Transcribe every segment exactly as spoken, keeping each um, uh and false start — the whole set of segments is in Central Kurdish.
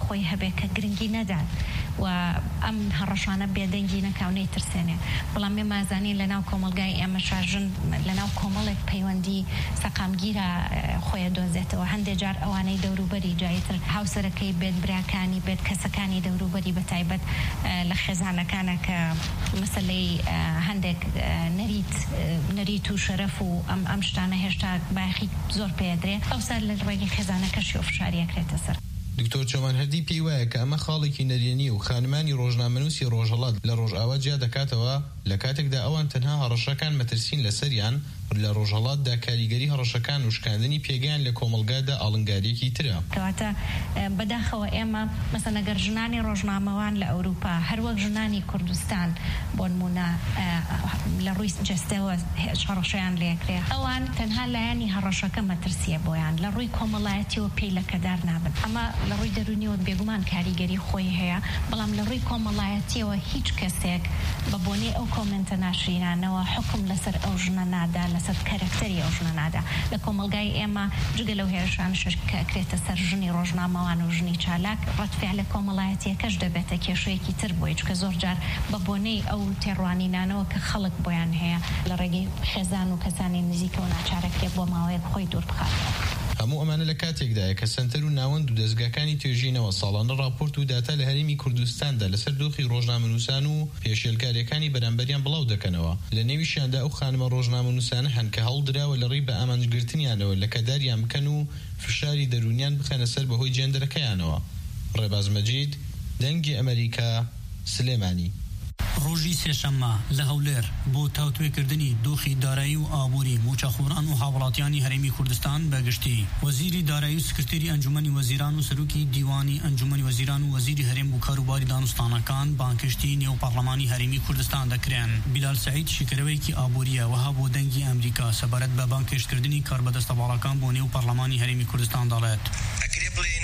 خۆی هەبێت کە گرنگی نەدات و ئەم هەڕەشانە بێدەنگی نەکاونەی ترسێنێ. بەڵام ئێمە ئازانین لەناو کۆمەلگای ئێمە شاژن لەناو کۆمەڵێک پەیوەندی سەقامگیرە خۆیە دۆزێتەوە. هەندێک جار ئەوانەی دەوروبەری جایتر هاوسەرەکەی بێت، براکانی بێت، کەسەکانی دەوروبەری بەتایبەت لە خێزانەکانە کە مەسەلەی هەندێک نەریت نەریت و شەرەف و ئەم ئەم شتانە هێشتا باخی زۆر پێدرێ، ئەوسا لە ڕێگەی خێزانەکەشی ئۆفشاریەکرێتە سەر. دکتۆر چۆمان هەردی پێی وایە کە ئەمە خاڵێکی نەرێنی و خانمانی ڕۆژنامەنووسی ڕۆژهەڵات لە ڕۆژئاوا جیا دەکاتەوە لە کاتێکدا ئەوان تەنها هەڕەشەکان مەترسین لەسەریان لە ڕۆژهەڵاتدا کاریگەری هەڕەشەکان و شکاندنی پێگەیان لە کۆمەلگادا ئاڵنگاریەکی ترە. کەواتە بەداخەوە ئێمە مەسەلەن ئەگەر ژنانی ڕۆژنامەوان لە ئەوروپا هەروەک ژنانی کوردستان بۆ نمونە لە ڕووی جەستەوە هەڕەشەیان لێکرێ، ئەوان تەنها لایەنی هەڕەشەکە مەترسیە بۆیان، لە ڕووی کۆمەڵایەتیەوە پێی لەکەدار نابن. ئەمە لە ڕووی دەرونیەوە بێگومان کاریگەری خۆی هەیە، بەڵام لە ڕووی کۆمەڵایەتیەوە هیچ کەسێک بە بۆنەی ئەو کۆمنتە ناشرینانەوە حکم لەسەر ئەو ژنە نادا، لەسەر کەرەکتەری ئەو ژنە نادا. لە کۆمەلگای ئێمە جگە لەو هێرشانشش کە ئەکرێتە سەر ژنی ڕۆژنامەوان و ژنی چالاک، ڕەتفعلە کۆمەڵایەتیەکەش دەبێتە کێشەیەکی تر بۆی، چکە زۆر جار بە بۆنەی ئەو تێڕوانینانەوە کە خەڵک بۆیان هەیە لە ڕێگەی خێزان و کەسانی نزیکەوە ناچارەکێ بۆ ماوەیەک خۆی دوور بخات. هەموو ئەمانە لە کاتێکدایە کە سنتەر و ناوەند و دەستگاکانی توێژینەوە ساڵانە راپۆرت و داتا لە هەرێمی کوردستاندا لەسەر دۆخی ڕۆژنامەنووسان و پێشێلکاریەکانی بەرامبەریان بڵاو دەکەنەوە. لە نێویشیاندا ئەو خانمە ڕۆژنامەنووسانە هەن کە هەڵدراوە لە ڕێی بە ئامانجگرتنیانەوە لە کەداریان بکەن و فشاری دەرونیان بخەنە سەر بەهۆی جێندەرەکەیانەوە. ڕێباز مەجید، دەنگی ئەمریکا، سلێمانی. ڕۆژی سێشەممە لە هەولێر بۆ تاوتوێکردنی دۆخی دارایی و ئابووری موچەخۆران و هاوڵاتیانی هەرێمی کوردستان بەگشتی وەزیری دارایی و سکرتێری ئەنجومەنی وەزیران و سەرۆکی دیوانی ئەنجومەنی وەزیران و وەزیری هەرێم و کاروباری دانوستانەکان بانکشتی نێو پەرلەمانی هەرێمی کوردستان دەکرێن. بیلال سەعید شیکەرەوەیکی ئابووریە وەها بۆ دەنگی ئەمریکا سەبارەت بە بانکشتکردنی کاربەدەستەباڵەکان بۆ نێو پەرلەمانی هەرێمی کوردستان دەڵێت. ئەکرێ بڵێن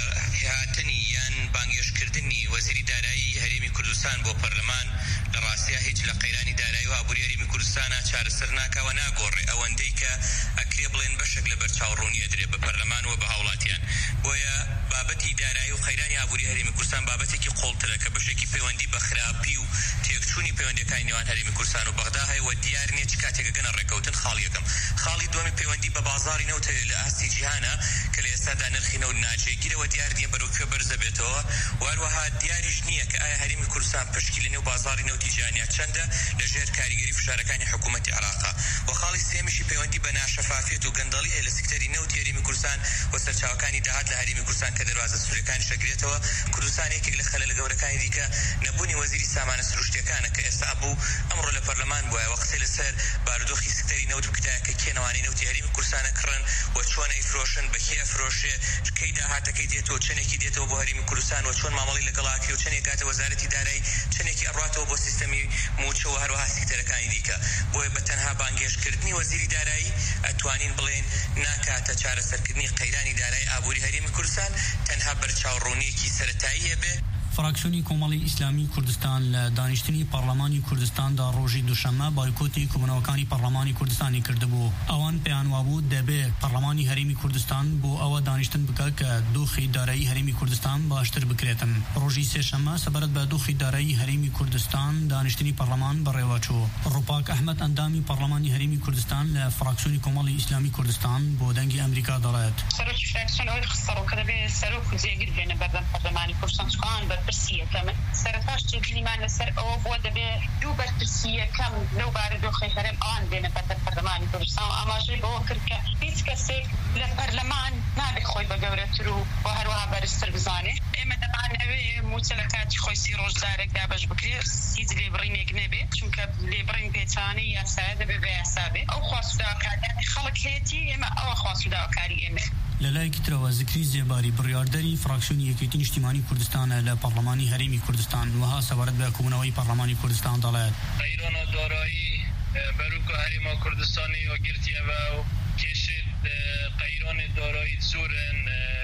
هاتنی یان بانگێشکردنی وەزیری دارایی هەرێمی کوردستان بۆ پەرلەمان لە ڕاستیە هیچ لە قەیرانی دارایی و ئابووری هەرێمی کوردستانە چارەسەر ناکەوە ناگۆڕێ، ئەوەندەی کە ئەکرێ بڵێن بەشێک لە بەرچاوڕوونیە درێ بە پەرلەمان و بە هاوڵاتیان. بۆیە بابەتی دارایی و قەیرانی ئابووری هەرێمی کوردستان بابەتێکی قوڵترە کە بەشێکی پەیوەندی بە خراپی و تێکچوونی پەیوەندیەکانی نێوان هەرێمی کوردستان و بەغدا هەیە و دیار نییە چ کاتێکە گەنە ڕێکەوتن. خاڵی یەکەم. خاڵی دووەمی پەیوەندی بە بازاڕی نەوت لە ئاستی جیهانە کە لە ئێستادا نرخی نەوت ناجێگیرەوە دیار نییە بەرەوکوێ بەرزە بێتەوە. وهروەها دیاریش نییە کە ئایا هەرێمی کوردستان پشکی لە نێو بازاڕی نەوتی جیهانیا چەندە لە ژێر کاریگەری فشارەکانی حکوومەتی عێراقا. و خاڵی سێمیشی پەیوەندی بە ناشەفافیت و گەندەڵی هەیە لە سکتەری نەوتی هەرێمی کوردستان و سەرچاوەکانی داهات لە هەرێمی کوردستان کە دەواازە سوورەکانی شەگرێتەوە. کوردستان یەکێک لە خەلە لە گەورەکانی دیکە نەبوونی وەزیری سامانە سروشتیەکانە کە ئێستا بوو ئەمڕۆ لە پەرلەمان بووە و قسەی لەسەر بارودۆخی سکتەری نەوت بکرایە کە کێنەوانی نەوتی هەرێمی کوردستانە کڕن و چۆن ئەیفرۆشن، بەکێ ئەفرۆشێ، کەی داهاتەکەی دێتەوە، چەندێکی دێتەوە بۆ هەرێمی کوردستان و چۆن مامەڵی لەگەڵاکێ و چەندێک کاتە وەزارەتی دارایی چەندێکی ئەڕاتەوە بۆ سیستەمی موچە و هەروەها سکتەرەکانی دیکە. بۆیە بە تەنها بانگێشکردنی وەزیری دارایی ئەتوانین بڵێن ناکاتە چارەسەرکردنی قەیرانی دارایی ئابووری هەرێمی کوردستان، تەنها بەرچاوڕوونیەکی سەرەتاییە بێ. فراکسیۆنی کۆمەڵی ئیسلامی کوردستان لە دانیشتنی پەرلەمانی کوردستاندا ڕۆژی دووشەممە بایکۆتی کوبنەوەکانی پەرلەمانی کوردستانی کردبوو. ئەوان پێیانوابوو دەبێت پەرلەمانی هەرێمی کوردستان بۆ ئەوە دانیشتن بکە کە دۆخی دارایی هەرێمی کوردستان باشتر بکرێتن. ڕۆژی سێشەممە سەبارەت بە دۆخی دارایی هەرێمی کوردستان دانیشتنی پەرلەمان بەڕێوەچوو. ڕووپاک ئەحمەد ئەندامی پەرلەمانی هەرێمی کوردستان لە فراکسیۆنی کۆمەڵی ئیسلامی کوردستان بۆ دەنگی ئەمریکا دەڵێت. سەرۆکی فراکسیۆن ئەوەی خستەڕۆ کە دەبێت سەرۆک و جێگیر بێنە بەردەم پەرلەمانی کوردستان چکان بەرپرسیەکەمە سەرتاش جێگیریمان لەسەر ئەوە بۆ دەبێت دوو بەرپرسیەکەم لەو بارە دۆخی هەرێم ئەوان بێنە بەردەم پەرلەمانی کوردستان و ئاماژەی بەوە کرد کە هیچ کەسێک لە پەرلەمان نابێت خۆی بە گەورەتر و بۆ هەروەها بەرزتر بزانێت. ئێمە دەمانەوێ موچە لە کاتی خۆی سی ڕۆژدارێک دابەش بکرێت، هیچ لێبڕینێک نەبێت، چونکە لێبڕین پێچانەی یاسایە دەبێت بە یاسا بێت. ئەو خواستوداوەکاریانی خەڵک هەیەتی ئێمە ئەوە خواستوداوەکاری ئێمە. لەلایەکی ترەوە زکری زێباری بڕیاردەری فراکسیۆنی یەکێتی نیشتیمانی کوردستانە لە پەرلەمانی هەرێمی کوردستان وەها سەبارەت بە کوبنەوەی پەرلەمانی کوردستان دەڵێت. قەیرانە دارایی بەروکە هەرێما کوردستانی وەگرتیەوە و کێشێت قەیرانە دارایی زۆرن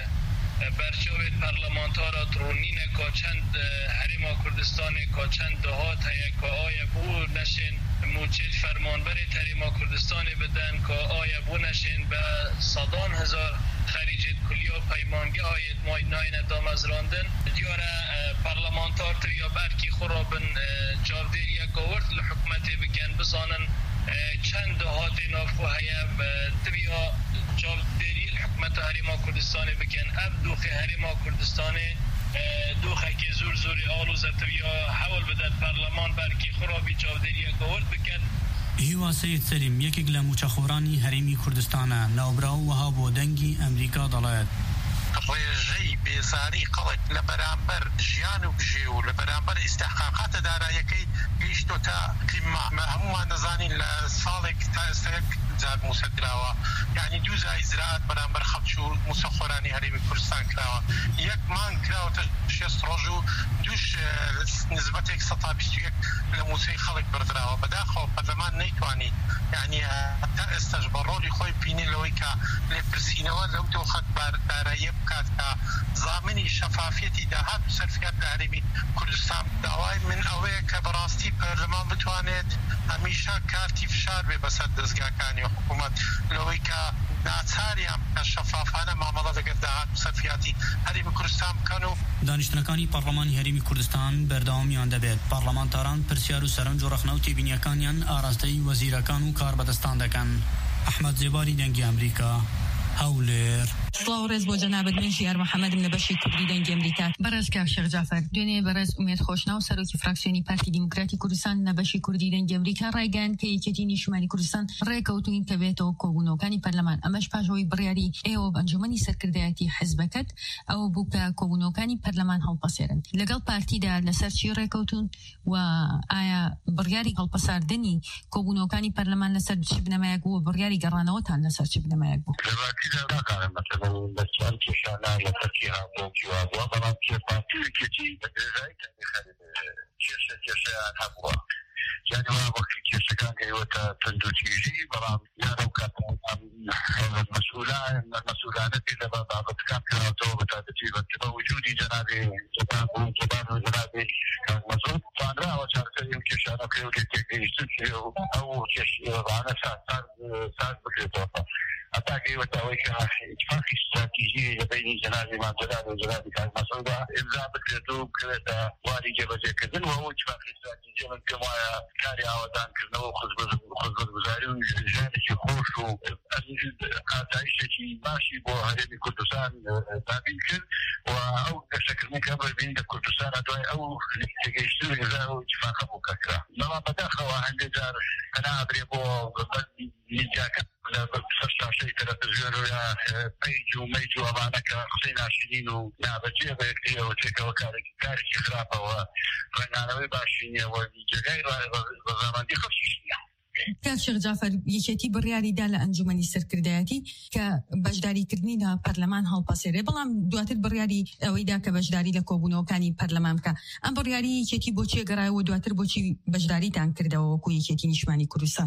بەرچاوێت پەرلەمانتارە دڕۆنینە کە چەند هەرێما کوردستانی کە چەند دەهات هەیە کە ئایا بوو نەشێن موچێت فەرمانبەرێت هەرێما کوردستانی بدەن کە ئایا بوو نەشێن بە سەدان هزار خەریجێت کلیا پیمانگی آید ماید ناین دامزراندن دیاره پارلمانتار تریا برکی خرابن جاودیریا گورد لحکمت بکن بزانن چند دهات نافخو هیا تریا جاودیری الحکمت هریما کردستانی بکن اب دوخی هریما کردستانی دوخه که زور زوری آلوزه تریا حول بدد پارلمان برکی خرابی جاودیریا گورد بکن. هیوا سید سلیم یکیک لموچخورانی هریمی کردستانه نوبراو وها بودنگی امریکا دلایت ڕێژەی بێزاری قەڵک لە بەرامبەر ژیان و بژێ و لە بەرامبەر ئیستحقاقاتە داراییەکەی گەیشتۆتە قیممە هەمووان دەزانین لە ساڵێک تا ئێستاەک جار موسە کراوە یعنی دوو زای زراعەت بەرامبەر خەڵکی و موسەخۆرانی هەرێمی کوردستان کراوە یەک مانگ کراوەتە شێست ڕۆژ و دووش نسبەتێک سەد و بیست و یەک لە موسەی خەڵک بردراوە بەداخەوە پەرلەمان نەیتوانی یعنی تا ئێستاش بە ڕۆڵی خۆی بینی لەوەی کە لێپرسینەوە لەو دۆخەت داراییە بکات کە زامنی شەفافیەتی داهات و سەرفیات لە هەرێمی کوردستان داوای من ئەوەیە کە بەڕاستی پەرلەمان بتوانێت هەمیشە کارتی فشار بێ بەسەر دەستگاکانی حکوومەت لەوەی کە ناچاریان کە شەفافانە مامەڵە لەگەڵ داهات و سەرفیاتی هەرێمی کوردستان بکەن و دانیشتنەکانی پارلەمانی هەرێمی کوردستان بەردەوامیان دەبێت پارلەمانتاران پرسیار و سەرنج و ڕەخنە و تێبینیەکانیان ئاراستەی وەزیرەکان و کاربەدەستان دەکەن. ئەحمەد زێباری دەنگی ئەمریکا هەولێر. سڵاو ڕێز بۆ جەنابەت من ژیار محەممەدم لە بەشی کوردی دەنگی ئەمریکا. بەڕێز کاک شێخ جعفەر دوێنێ بەڕێز ئومێد خۆشناو سەرۆکی فراکسیۆنی پارتی دیموکراتی کوردستان لە بەشی کوردی دەنگی ئەمریکا ڕایگەیاند کە یەکێتی نیشتیمانی کوردستان ڕێکەوتوین کە بێتەوە کۆبوونەوەکانی پەرلەمان ئەمەش پاشەوەی بڕیاری ئێوە بە ئەنجومەنی سەرکردایەتی حیزبەکەت ئەوە بوو کە کۆبوونەوەکانی پەرلەمان هەڵپەسێرن لەگەڵ پارتیدا لەسەر چی ڕێکەوتون و ئایا بڕیاری هەڵپەساردنی کۆبوونەوەکانی پەرلەمان لەسەر چی بنەمایەک بوو بڕیاری گەڕانەوەتان لەسەر چی بنەمایەک بوو؟ بسیار کشانه یا ترکیه هم جواب و برام که پارتی کشی بدرای تاریخی کشه کشه آن هوا یعنی وقتی کشه کان که وقت تندوچیجی برام یارو کاتم مسئولان مسئولان دیده با بعض کام کراتو بتادی و با وجودی جنابی جناب و جناب و جنابی کان مسئول فانرا و چارتایی کشانه که وقتی کشی او کشی وانا ساز ساز بکرده أتاكي وتأويك اتفاق استراتيجي بين جناب إمام جلال وجناب كان مسعودة إمضاء بكرتو كرتا واري جبجة كذن وهو اتفاق استراتيجي من كما كاري عودان كذن وخزبز خزبز بزاري وجانش يخوش وعطايشة ماشي بو هرمي كردستان تابين كر وأو شكل من كبر بين كردستان أدوي أو تجيشتو إذا اتفاق أبو ككرا لما بدأخوا عند جار أنا أدري بو نجاك لا بسرعة شيء تلفزيون ويا بيج وميج وأمانك حسين عشرين ونابجيه بيكتير وتلك وكارك كارك خرافة ورنانا ويباشينيا وجاي وزمان دي خفشيشنيا. کاک شێخ جعفەر یەکێتی بڕیاریدا لە ئەنجومەنی سەرکردایەتی کە بەشداریکردنی لە پەرلەمان هەڵپەسێرێ بەڵام دواتر بڕیاری ئەوەیدا کە بەشداری لە کۆبوونەوەکانی پەرلەمان بکە ئەم بڕیاری یەکێتی بۆچی گەڕایەوە دواتر بۆچی بەشداریتان کردەوە وەکو یەکێتی نیشتیمانی کوردستان؟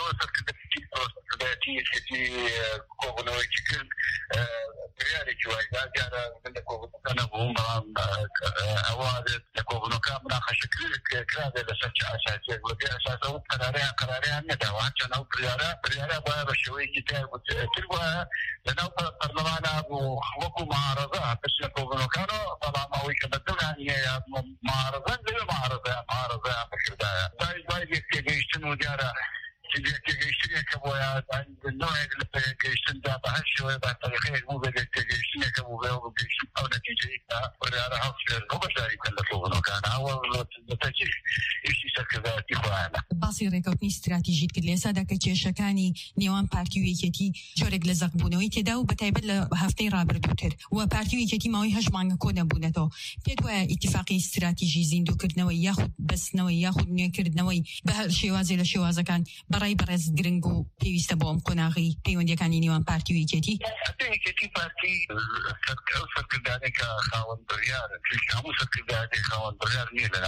یەکێتی کۆبوونەوەیکی کرد بڕیارێکی وایدا دیارە من لە کۆبوونەوەکە نەبووم بەڵام ئەوە لە کۆبوونەوەکە مناقەشە کرابێت لەسەر چ ئاساسیەک بەبێ ئاساسە و قەرارەیان قەرارەیان نەداوە هەرچەند ئەو بڕیارە بڕیارە باید بە شێوەیەکی تر وایە لەناو پەرلەمانە بوو وەکو معارەزە بەس لە کۆبوونەوەکانەوە بەڵام ئەوەی کە بەدڵیان هەیە معارەزە لەوێ معارەزەیان معارەزەیان بکردایە دوای یەک تێگەیشتن و دیارە تێگەیشتنێک کە بۆیە نوعێک لە تێگەیشتندا بە هەر شێوەیە بە تەریقەیەک بوو بێت تێگەیشتنێکە بوو بێ و گەیشتن ئەو نەتیجەی کە بڕیارە هەڵسێر بۆ بەشداری بکەن لە کۆبوونەوەکانە ئەوە لە تەجیش ئیشی سەرکردایەتی خۆیانە. باسی ڕێکەوتنی استراتیژیت کرد لێسادا کە کێشەکانی نێوان پارتی و یەکێتی جۆرێک لە زەقبوونەوەی تێدا و بەتایبەت لە هەفتەی ڕابردووتر و پارتی و یەکێتی ماوەی هەژ مانگە کۆ نەبوونەتەوە پێت وایە ئیتیفاقی استراتیژی زیندووکردنەوەی یاخود بەستنەوەی یاخود نوێکردنەوەی بە هەر شێوازێ لە شێوازەکان بەڕای بەڕێز گرنگ و پێویستە بۆ ئەم قۆناغی پەیوەندیەکانی نێوان پارتی و یەکێتی؟ یەکێتی پارتی ئەو سەرکردانێک کە خاوەن بڕیارن چونکە هەموو سەرکردایەتی خاوەن بڕیار نییە لەناو لەناو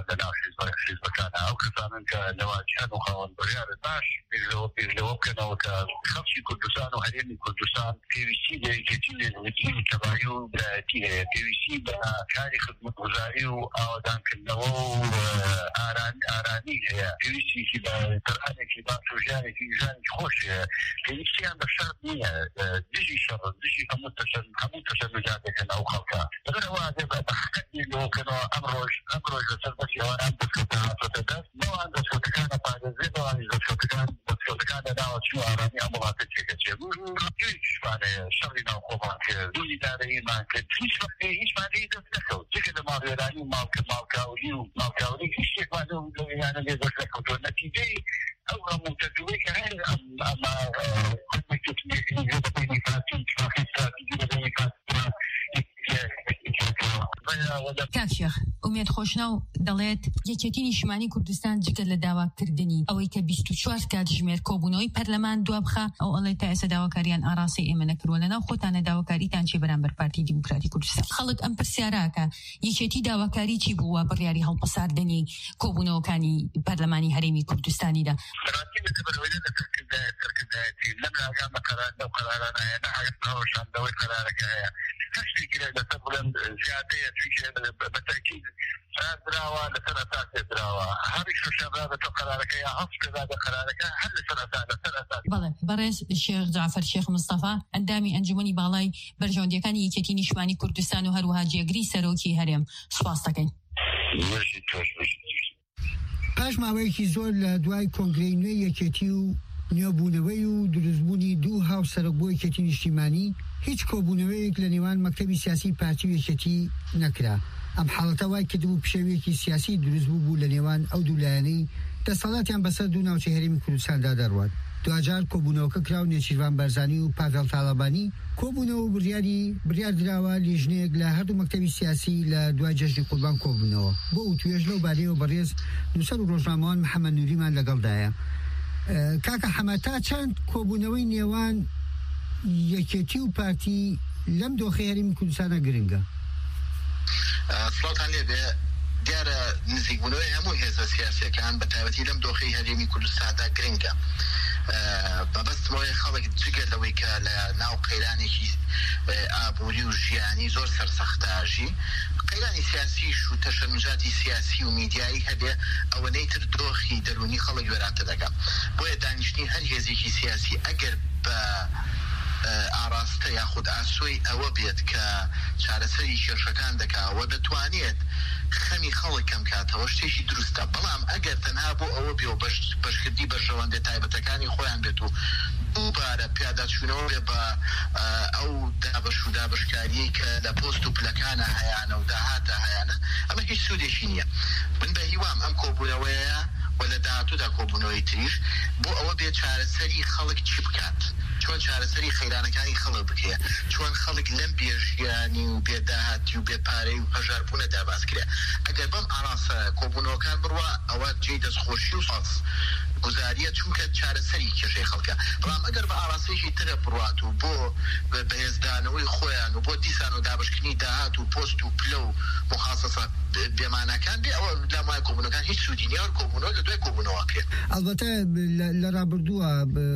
لنا حزبكان أو كسانن كنواجهان وخوان بريار باش بيجلو بيجلو كنا وكخمسي كردستان وهريمي كردستان في وسيلة كتير الوجيه تبايو في وسيلة كاري خدمة وزاري وأودان كنوا آران آراني في وسيلة كذا تراني كذا سجاني في جاني خوش في وسيلة عند الشرط نية ديجي شر ديجي هم تشن هم تشن جاتي كنا وخلقا غير هو هذا بحكي لو كنا أمروج أمروج بس يوان عند الكتاب فتدرس ما عند الكتاب بعد زيد عند الكتاب الكتاب ده شو أراني أمورات كذا يش معناه شغلنا وقومك دولي داري ما كنت يش معناه يش معناه ده تكو تكذا ما غيراني ما ك ما كاولي ما كاولي شيء ما ده يعني اللي ذكرت النتيجة أو متدوي كهذا أما كل كتير يجيبني فاتين فاتين يجيبني فاتين کاکشێخ ئومێد خۆشناو دەڵێت یەکێتی نیشتیمانی کوردستان جگە لە داواکردنی ئەوەی کە بیست و چوار کاتژمێر کۆبوونەوەی پەرلەمان دوابخە ئەو ئەڵێ تا ئێستا داواکاریان ئاراسی ئێمە نەکردووە لەناو خۆتانە داواکاریتان چێ بەرامبەر پارتی دیموکراتی کوردستان خەڵک ئەم پرسیاراکە یەکێتی داواکاری چی بووە بڕیاری هەڵبەساردنی کۆبوونەوەکانی پەرلەمانی هەرێمی کوردستانیدا تشتري كده لتقبل زيادة في بالتأكيد دراوة لسنة ثالثة دراوة هذه شو شباب تقرارك يا حصل هذا قرارك هل سنة ثالثة سنة ثالثة بله برز الشيخ جعفر الشيخ مصطفى اندامي انجمني باڵای بەرژەوەندیەکانی یەکێتی نیشتیمانی کوردستان و هەروەها جێگری سەرۆکی هەرێم سوپاس دەکەین. پاش ماوەیەکی زۆر لە دوای کۆنگرەی نوێی یەکێتی و نێوبوونەوەی و دروستبوونی دوو هاوسەرک بۆ یەکێتی نیشتیمانی هیچ کۆبوونەوەیەک لە نێوان مەکتەبی سیاسی پارتی و یەکێتی نەکرا. ئەم حاڵەتە وای کردبوو پشێوەیەکی سیاسی دروستبوو بوو لە نێوان ئەو دوولایەنەی دەسەڵاتیان بەسەر دوو ناوچەی هەرێمی کوردستاندا دەڕوات. دوجار کۆبوونەوەکە کراو نێچیروان بەرزانی و پاڤێڵ تاڵەبانی کۆبوونەوە بڕیاری بڕیار دراوە لیژنەیەک لە هەردوو مەکتەبی سیاسی لە دوای جەژنی قوربان کۆبوونەوە بۆ ئوتوێژ لەو بارەیەوە بەڕێز نووسەر و ڕۆژنامەوان محەممەد نووریمان لەگەڵدایە. کاکە حەمە تا چەند کۆبوونەوەی نێوان یەکێتی و پارتی لەم دۆخەی هەرێمی کوردستانە گرنگە؟ سڵاتان لێبێ دیارە نزیکبوونەوەی هەموو هێزە سیاسیەکان بە تایبەتی لەم دۆخەی هەرێمی کوردستاندا گرنگە. بەبەستمەوەی خەڵک جگە لەوەی کە لە ناو قەیرانێکی ئابووری و ژیانی زۆر سەرسەختاژی قەیرانی سیاسیش و تەشەنجاتی سیاسی و میدیایی هەبێ ئەوەنەی تر دۆخی دەرونی خەڵک وێراتە دەکەم. بۆیە دانیشتنی هەر هێزێکی سیاسی ئەگەر بە ئاراستە یاخود ئاسۆی ئەوە بێت کە چارەسەری کێشەکان دەکاوە دەتوانێت خەمی خەڵک کەم کاتەوە شتێکی دروستە. بەڵام ئەگەر تەنها بۆ ئەوە بێ و بەشکردی بەرژەوەندە تایبەتەکانی خۆیان بێت و دووبارە پیاداچوونەوە بێ بە ئەو دابەش و دابشکاریی کە لە پۆست و پلەکانە هەیەە و داهاتە هەیەە ئەمە هیچ سوودێکی نییە. من بە هیوام ئەم کۆبوونەوەیە و لە داهاتوودا کۆبوونەوەی تریش بۆ ئەوە بێت چارەسەری خەڵک چی بکات، چۆن چارەسەری خەیرانەکانی خەڵک بکرێ، چۆن خەڵک لەم بێژیانی و بێداهاتی و بێپارەی و هەژاربوونە داباسکرێ. ئەگەر بەم ئاراسە کۆبوونەوەکان بڕوە ئەوە جێی دەستخۆشی و ساز گوزاریە چونکە چارەسەری کێشەی خەڵکە. بەڵام ئەگەر بە ئاراسەیەکی ترە بڕوات و بۆ بەهێزدانەوەی خۆیان و بۆ دیسان و دابشکردنی داهات و پۆست و پلە و مخاسەسە بێمانەکان بێ ئەوە لەمای کۆبوونەکان هیچ سوودی نییە. کۆبوونەوە لە دوای کۆبوونەوە کرێت. ئەلبەتە لە ڕابردووە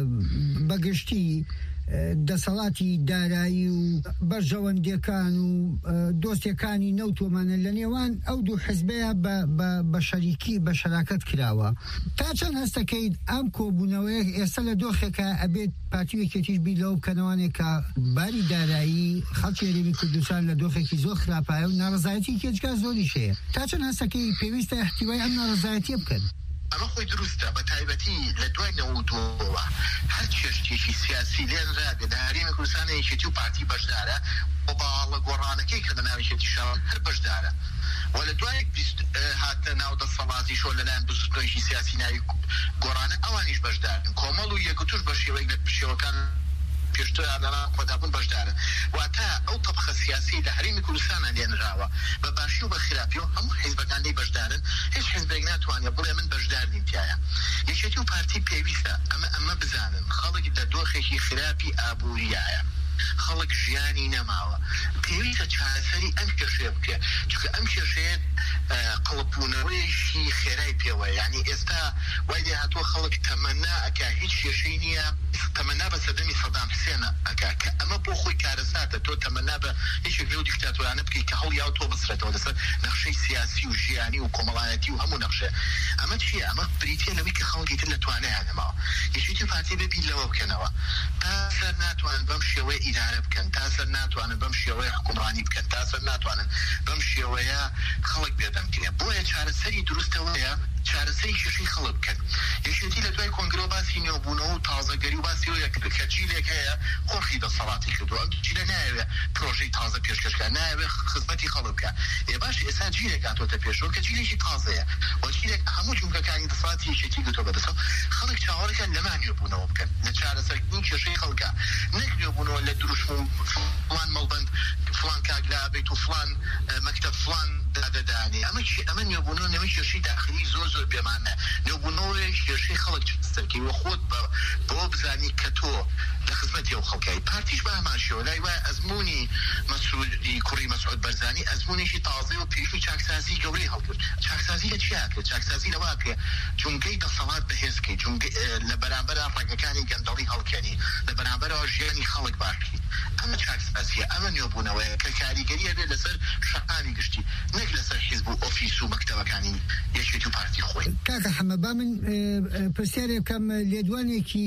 بەگشتی دەسەڵاتی دارایی و بەرژەوەندیەکان و دۆستیەکانی نەوتوەمانە لە نێوان ئەو دوو حزبەیە بە شەریکی بە شەراکەت کراوە. تا چەند هەستەکەیت ئەم کۆبوونەوەی ئێستا لە دۆخێکە ئەبێت پارتی یەکێتیش بی لەو بکەنەوانێکە باری دارایی خەڵکی هەرێمی کوردستان لە دۆخێکی زۆر خراپایە و ناڕەزایەتی کێچکە زۆریش هەیە. تا چەند هەستەکەی پێویستە احتیوای ئەم ناڕەزایەتیە بکەن؟ ئەمە خۆی دروستە بە تایبەتی لە دوای نەوەوە هەر چێشتێکی سیاسی لێنرابێ لە هەرێمی کوردستان یەکێتی و پارتی بەشدارە بۆ باڵە گۆڕانەکەی کە لە ناو یەکێتی شەڕ هەر بەشدارە و لە دوای هاتە ناو دەسەڵاتی شۆ لەلایەن بزوتنەوەیکی سیاسی ناوی گۆڕانە ئەوانیش بەشدارن. کۆمەڵ و یەکوتوش بە شێوەیەک لە پشێوەکان پێشتر لەنا خۆدابوون بەشدارن. واتە ئەو تەبخە سیاسی لە هەرێمی کوردستانە لێنراوە بە باشی و بە خراپی و هەموو حیزبەکان لێی بەشدارن. هیچ حیزبێک ناتوانێت بڵێ من بەشدار نیم تایە. یەکێتی و پارتی پێویستە ئەمە ئەمە بزانن خەڵک لە دۆخێکی خراپی ئابووریایە، خەڵک ژیانی نەماوە، پێویستە چارەسەری ئەم کێشەیە بکرێت چونکە ئەم کێشەیە قڵبوونەوەیشی خێرای پێوە یعنی ئێستا وای لێ هاتووە خەڵک تەمەنا ئەکا هیچ کێشەی نییە تەمەنا بە سەردەمی سەدام حوسێنە ئەکا کە ئەمە بۆ خۆی کارەساتە تۆ تەمەنا بە هیچ لەو دیکتاتۆرانە بکەی کە هەڵیاو تۆ بسرێتەوە لەسەر نەخشەی سیاسی و ژیانی و کۆمەڵایەتی و هەموو نەخشە ئەمە چیە ئەمە بریتە لەوەی کە خەڵکی تر لە توانای هەنەماوە یەکێتی پارتی ببین لەوە بکەنەوە تا سەر ناتوانن بەم شێوەیە ئیدارە بکەن تا سەر ناتوانن بەم شێوەیە حکومڕانی بکەن تا سەر ناتوانن بەم شێوەیە خەڵک بێدەمکرێ بۆیە چارەسەری دروستەوەیە چارەسەری کێشەی خەڵک بکەن یەکێتی لە دوای کۆنگرۆ باسی نێوبوونەوە و تازەگەری و باسی ئەوەیە کرد کە جیلێک هەیە خۆڕخی دەسەڵاتی کردووە ئەم جیلە نایەوێت پرۆژەی تازە پێشکەشکە نایەوێت خزمەتی خەڵک بکە ێ باش ئێستا جیلێک هاتۆتە پێشەوە کە جیلێکی تازەیە و جیلێک هەموو جومگەکانی دەسەڵاتی یەکێتی گرتووە بەدەستەوە خەڵک چاوەڕێکیان لەمان نێوبوونەوە بکەن لە چارەسەرکردنی کێشەی خەڵکە نەک نێوبوونەوە لە دروشم فڵان مەڵبەند فڵان کاگلا بێت و فڵان مەکتەب فڵان دادەدانی ئەمە ئەمە نێوبوونەوە نەوەی کێشەی داخلی زۆر زۆر بێمانە نێوبوونەوەی کێشەی خەڵک سەرکەی وە خۆت بۆ بزانی کە تۆ لە خزمەتی ئەو خەڵکایی پارتیش بە هەماشەوە لای وایە ئەزمموی مەسعودی کوڕی مەسعود بەرزانی ئەزممونێکی تازەی و پێشووی چاکسازی گەورەی هەڵگرت چاکسازی لە چیا کرد چاکسازی لەوا کرد جونگەی دەسەڵات بەهێزکەی لە بەرامبەر ڕێگەکانی گەندەڵی هەڵکەنی لە بەرامبەرەوە ژیانی خەڵک بارکەیت ئەمە چاکسازیە ئەمە نێوبوونەوەیە کە کاریگەریە بێت لەسەر شەقامی گشتی نەک لەسەر حیزب و ئۆفیس و مەکتەبەکانی یەکێتی و پارتی خۆی کاکە حەمە با من پرسیارێ بکەم لێدوانێکی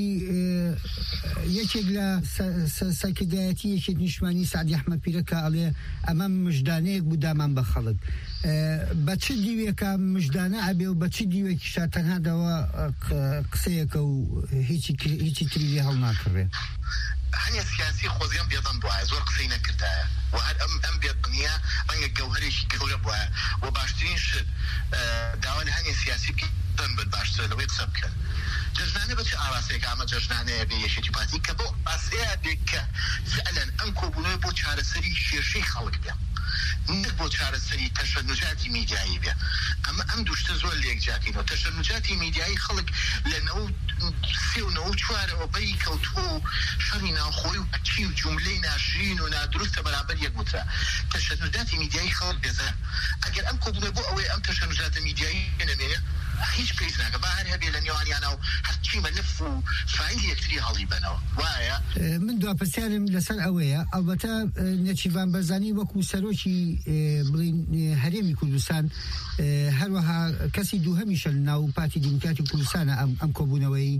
یەکێک لە سەرکردایەتی یەکێت نیشتمانی سعدی ئەحمەد پیرەکە ئەڵێ ئەمە مژدانەیەک بوو دامان بە خەڵک بە چ دیوێکە مژدانە ئەبێ و بە چ دیوێکی شا تەنها داوا قسەیەکە و هیچی تری لێ هەڵ ناکڕێ هەنێ سیاسی خۆزیان بێدەم بووە زۆر قسەی نەکردایە و هەر ئەم ئەم بێدنیە ڕەنگە گەوهرێکی گەورە بووە و باشترین شت داوا لە هەنێ سیاسی بکەن بێت باشتر لەوەی قسە بکەن جژنانە بە چه ئاواسەیەکە ئەمە جژنانەیە بێ یەکێتی پارتی کە بۆ ئاسەیە بێت کە فعلەن ئەم کۆبوونەوە بۆ چارەسەری کێشەی خەڵک بێ نەک بۆ چارەسەری تەشەنجاتی میدیایی بێ ئەمە ئەم دوشتە زۆر لێکجاکەینەوە تەشەنجاتی میدیایی خەڵک لە نەوە سێ و نەوە چوارەوە بەری کەوتووە و شەڕی ناوخۆی و ئەچی و جوملەی ناشرین و نادروستە بەرامبەر یەک وترا تەشەنجاتی میدیایی خەڵک بێزار ئەگەر ئەم کۆبوونەوە بۆ ئەوەی ئەم تەشەنجاتە میدیایی نەمێنێ هیچ پێیز ناکە با هەر هەبێ لە نێوانیانە و هەرچی مەلف و فایلی یەکتری هەڵی بنەوە وایە من دواپرسیارم لەسەر ئەوەیە ئەڵبەتە نەچیڤان بەرزانی وەکو سەرۆکی بڵین هەرێمی کوردستان هەروەها کەسی دووهەمیشە لە ناو پارتی دیموکراتی کوردستانە ئەم کۆبوونەوەی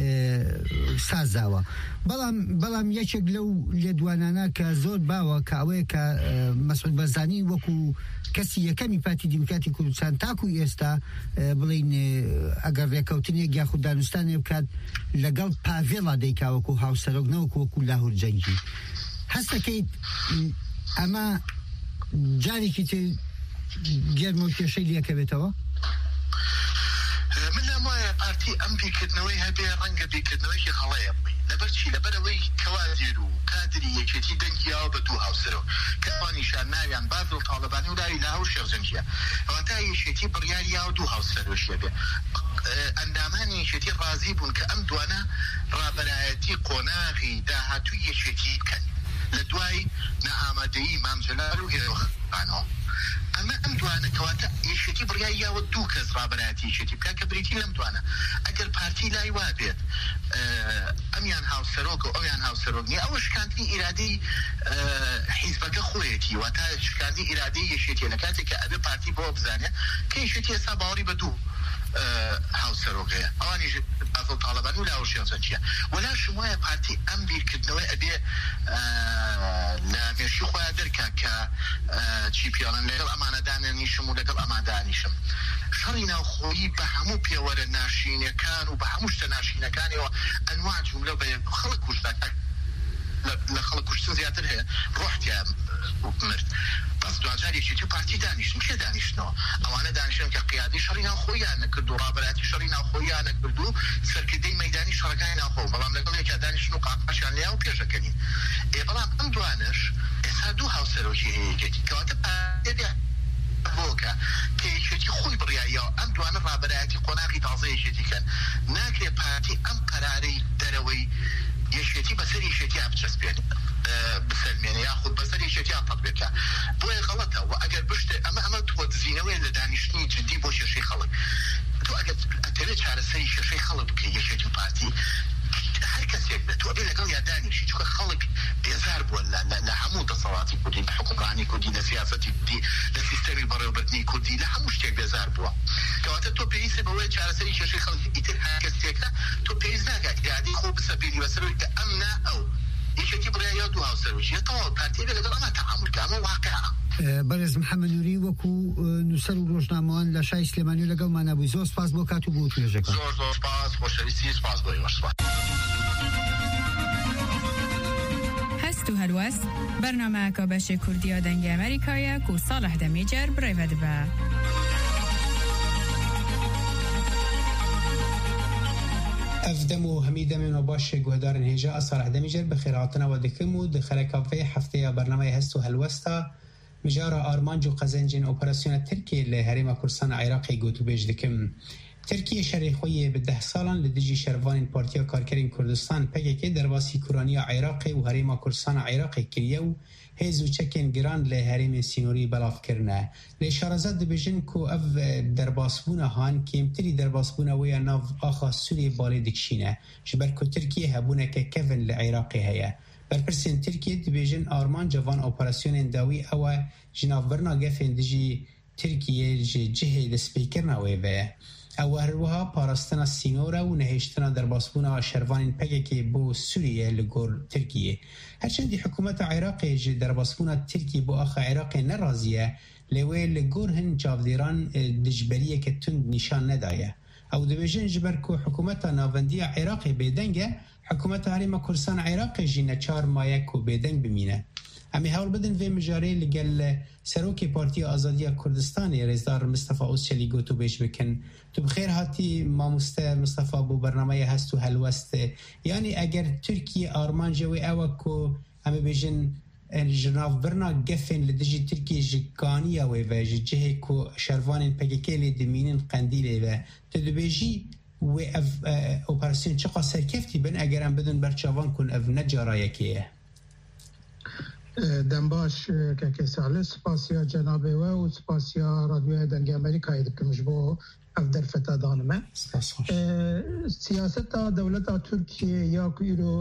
سازاوە بەڵام بەڵام یەکێک لەو لێدوانانە کە زۆر باوە کە ئەوەیە کە مەسعود بەرزانی وەکو کەسی یەکەمی پارتی دیموکراتی کوردستان تاکو ئێستا بڵین ئەگەر ڕێکەوتنێک یاخود دانوستانێ بکات لەگەڵ پاڤێڵا دەیکا وەکو هاوسەرۆک نەوەکو وەکو لاهور جەنگی هەست دەکەیت ئەمە جارێکی تر گێرمە و کێشەی لێکەوێتەوە من لام وایە پارتی ئەم بیرکردنەوەی هەبێ ڕەنگە بیرکردنەوەیکی هەڵەیە بڵی لەبەر چی لەبەرەوەی کەوازێر و کادری یەکێتی دەنگیاوە بە دوو هاوسەرەوە کەوانیشان ناویان بازڵ تاڵەبانی و لاوی لاهور شێرزەنگیە ئەوەتا یەکێتی بڕیاریاوە دوو هاوسەرۆشیە بێ ئەندامانی یەکێتی ڕازی بوون کە ئەم دوانە ڕابەرایەتی قۆناغی داهاتووی یەکێتی بکەن لە دوای نەئامادەیی مام جەلال و هێرۆخانەوە ئەمە ئەم دوانە کەواتە یەکێتی بڕیاریاوە دوو کەس ڕابەرایەتی یەکێتی بکە کە بریتی لەم دوانە ئەگەر پارتی لای وا بێت ئەمیان هاوسەرۆک و ئەویان هاوسەرۆک نیە ئەوە شکاندنی ئیرادەی حیزبەکە خۆیەتی واتە شکاندنی ئیرادەی یەکێتیە لە کاتێک کە ئەبێ پارتی بۆ بزانێت کە یەکێتی ئێستا باوەڕی بە دوو هاوسەرۆکەیە ئەوانیش بازڵ تاڵەبان و لاوە شێرزەنگیە وەلا شمایە پارتی ئەم بیرکردنەوەی ئەبێ لە مێشی خۆیان دەرکا کە چی پیاڵن لەگەڵ ئەمانەدانێنیشم و لەگەڵ ئەمادانیشم شەڕی ناوخۆیی بە هەموو پێوەرە ناشینەکان و بە هەموو شتە ناشینەکانەوە ئەنواع جوملە بە خەڵک کوشتەکە لە خەڵک کوشتن زیاتر هەیە ڕۆحتیان مرد بەس دوجارێکی پارتی دانیشتن کێ دانیشتنەوە ئەوانە دانیشتن کە قیادی شەڕی ناوخۆیان نەکرد و ڕابەراتی شەڕی ناوخۆیان نەکرد و سەرکردەی مەیدانی شەڕەکانی ناوخۆ بەڵام لەگەڵ یەکیا دانیشتن و قاقاشیان لیا و پێشەکەنین ئێ بەڵام ئەم دوانش ئێستا دوو هاوسەرۆکی هەیەکێتی کەواتە پارتێ بۆکە کە یەکێتی خۆی بڕیایەوە ئەم دوانە ڕابەرایەتی قۆناغی تازەیەکێتیکەن ناکرێ پارتی ئەم قەرارەی دەرەوەی یەکێتی بەسەر یەکێتی بچەسپێن بسەلمێنێ یاخود بەسەر یەکێتی تەطبیقکە بۆیە غەڵەتە و ئەگەر بشتێ ئەمە ئەمە تۆ دزینەوەیە لە دانیشتنی جدی بۆ کێشەی خەڵک. تۆ ئەگەر ئەتەوێت چارەسەری کێشەی خەڵک بکەی یەکێتی و پارتی هەر کەسێک بێت تۆ ئەبێ لەگەڵ یادانیشی چونکە خەڵک بێزار بووە لە هەموو دەسەڵاتی کوردی لە حکومڕانی کوردی لە سیاسەتی کوردی لە سیستەمی بەڕێوەبردننی کوردی لە هەموو شتێک بێزار بووە. کەواتە تۆ پێویستە بەوەی چارەسەری کێشەی خەڵک ئیتر هەر کەسێکە تۆ پێویست ناکات ئیرادەی خۆ بسەپێنی بەسەرەوەی کە ئەم نا ئەو یەکێتی بڕیا یا دوو هاوسەرۆکیە تەواو پارتیە بێ لەگەڵ ئەمە تەعامل کە ئەمە واقعە. بەڕێز محەممەد نووری وەکو نووسەر و ڕۆژنامەوان لە شای سلێمانی و لەگەڵمان نەبووی. زۆر سپاس بۆ کات و بۆ توێژەکە. زۆر زۆر سپاس خۆشەویستی سپاس بۆ ئێوە. هەست و هەلوەست بەرنامەیەکە بەشی کوردیە دەنگی ئەمریکایە و ساڵح دەمیجەر بڕێوە دەبە. ئەفدەم و هەمی دەمێن و باشێ گوهدارن هێژە ئەساڵح دەمیجەر بەخێرهاتنەوە دەکەم و دەخەرەکەڤەی هەفتەیە بەرنامەی هەست و هەلوەستە مژارە ئارمانج و قەزەنجین ئۆپەراسیۆنە ترکیە لە هەرێما کوردستان عێراقی گوتوبێژ دەکەم. ترکیە شەڕی خۆی بە ده ساڵان لە دژی شەروانین پارتیا کارکەرین کوردستان پێکێکی دەرباسی کورانیا عێراقی و هەرێما کوردستان عێراقی کریە و هێز و چەکێن گران لە هەرێمی سینووری بەڵافکردنە. لە شارەزاد دەبێژن کو ئەv دەرباسبوونە هان کێمتری دەرباسبوونەوەیە ناو ئاخا سووریە باڵێ دکشینە ji ber ku Tirkiye hebûneke kevin li Iraqê heye. Berpirsên Tirkiye dibêjin armanca van operasyonên dawî ew e ji navbirina gefên dijî Tirkiye ji cihê destpêkirina wê ve ye. Ew herwiha parastina sînora û nehêştina derbasbûna şervanên pekekê bo Sûriye li gor Tirkiye. Herçendî hikûmeta Iraqê ji derbasbûna Tirkiye bo axa Iraqê nerazî ye, lê wê li gor hin çavdêran dijberiyeke tund nîşan nedaye. Ew dibêjin ji ber ku hikûmeta navendiya Iraqê bêdeng e, hikûmeta Herêma Kurdistan Iraqê jî neçar maye ku bêdeng bimîne. Em ê hewl bidin vê mijarê li gel Serokê Partiya Azadiya Kurdistanê Rêzdar Mustafa Özçelî gotûbêj bikin. Tu bi xêr hatî mamoste Mustafa bû bernameyê hest û helwest. Yani eger Tirkiye armanca wê ew e ku em ê bêjin ji navbirina gefên li dijî Tirkiye ji kaniya wê ve ji cihê ku şervanên P K K lê dimînin Qendîlê ve tu dibêjî wê ev operasyon çiqa serkeftî bin eger em bidin berçavan kun ev ne carayekê ye. دەمباش کەکە ساڵێ سپاسیا جەنابێ وە و سپاسیا رادیۆیە دەنگی ئەمریکای دکمش بۆ ئەف دەرفەتە دانمە. سیاسەتا دەوڵەتا تورکیە یاکو ئیرۆ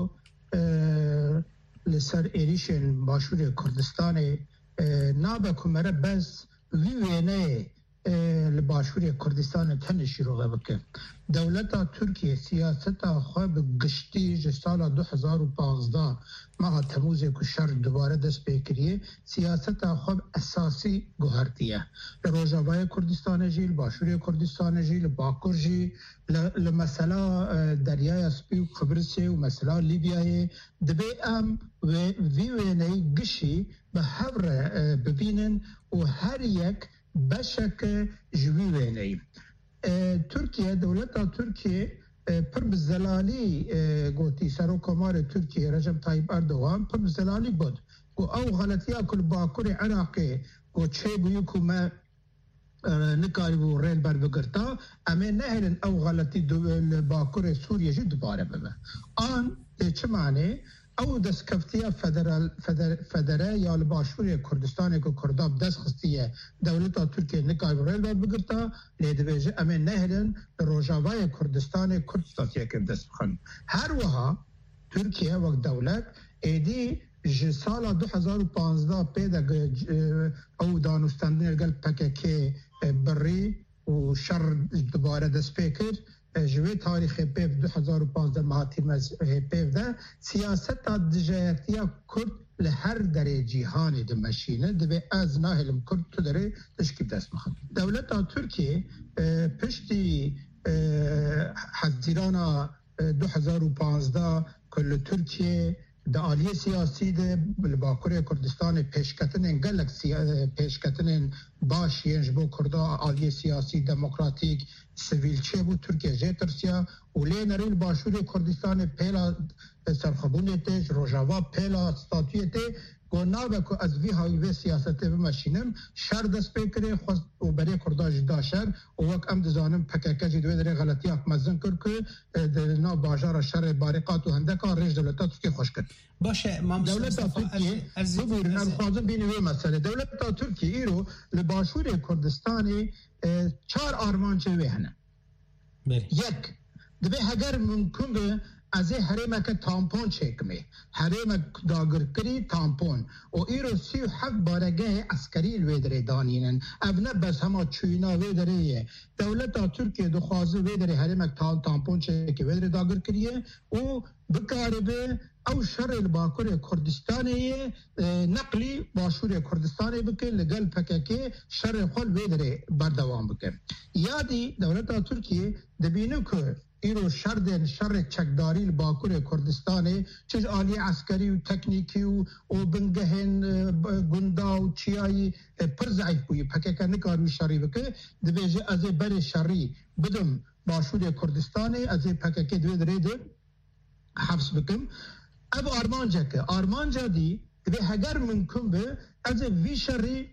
لەسەر عێریشên باشوورê Kurdistanê nabe ku mere bez vî wêneyê li başûrê Kurdistanê tenê şîrove bike. Dewleta Tirkiye siyaseta xwe bi giştî ji sala du hezar û panzdeh meha Temûzê ku şer dubare dest pê kiriye siyaseta xwe esasî guhertiye. Li Rojavayê Kurdistanê jî, li başûrê Kurdistanê jî, li Bakur jî, li mesela Deryaya Spî û Qibrîsê û mesela Lîbyayê dibe em vî wêneyî gişî bi hev re bibînin û her yek beşeke ji wî wêneyî. Türkiye, dewleta Türkiye pir bi zelalî gotî Serokkomarê Türkiye Recep Tayyip Erdogan pir bi zelalî got ku ew xeletiya ku li Bakurê Iraqê ku çêbûyî ku me nikarîbû rêl berbigirta em ê nehêlin ew xeletî li Bakurê Sûriye jî dubare bibe. An tê çi manê ew destkeftîya federe ya li başûrê Kurdistanê ku Kurda bi dest xistiye dewleta Tirkiye nikarîbû rêl berbigirta lê dibêje em ê nehêlin li Rojavayê Kurdistanê Kurd statiyekê dest bixin. Her wiha Tirkiye wek dewlet êdî ji sala du hezar û panzdeh pê de ew danûstandinê gel P K K birî û şer dubare dest pê kir. ji wê tarîxê pêv du hezar û panzdeh meha tîrmezê pêv de siyaseta dijeyetiya Kurd li her derê cîhanê dimeşîne divê ez nahêlim Kurd tu derê tişkî dest bixin. Dewleta Tirkiye piştî hezîrana du hezar û panzdeh ku li Tirkiye di aliyê siyasî de li Bakurê Kurdistanê pêşketinên gelek pêşketinên baş yên ji bo Kurda aliyê siyasî demokratîk sivîl çêbû Tirkiye jê tirsiya û lê nerî li başûrê Kurdistanê pêla serxwebûnê tê ji Rojava pêla statûyê tê گوناوه که از وی های و سیاست بمشینم شر دست بکره خواست و برای کرداج داشر و وقت ام دزانم پککه جدوه در غلطیات مزن کرد که در نا باجار شر بارقات و هندکا رج دولتا ترکیه خوش کرد. باشه دولت ترکیه ببورن ام خوازم بینوی مسئله دولت ترکیه ایرو لباشور کردستانی چهار آرمان چه ویهنه یک دبی هگر ممکن به از حریم که تامپون چکمی حریم داگرکری تامپون و ایرو سی و هفت بارگه عسکری الویدره دانینن ابنه بس همه چوینا ویدره دولت ترکیه دخوازه ویدره حریم که تامپون چکی ویدره داگرکریه و بکاربه او شر الباکور کردستانی نقلی باشور کردستانی بکن لگل پککی شر خل ویدره بردوام بکن یادی دولت ترکیه دبینو که ایرو شر شر چکداری باکور کردستانی چیز آلی عسکری و تکنیکی و بنگهن گندا و چیایی پر ضعیف بوی پکک نکاروی شری بکه دبیجه از بر شری بدم باشور کردستانی از پکک دوی درده حفظ بکم اب آرمانجا که آرمانجا دی دبی هگر ممکن به از وی شری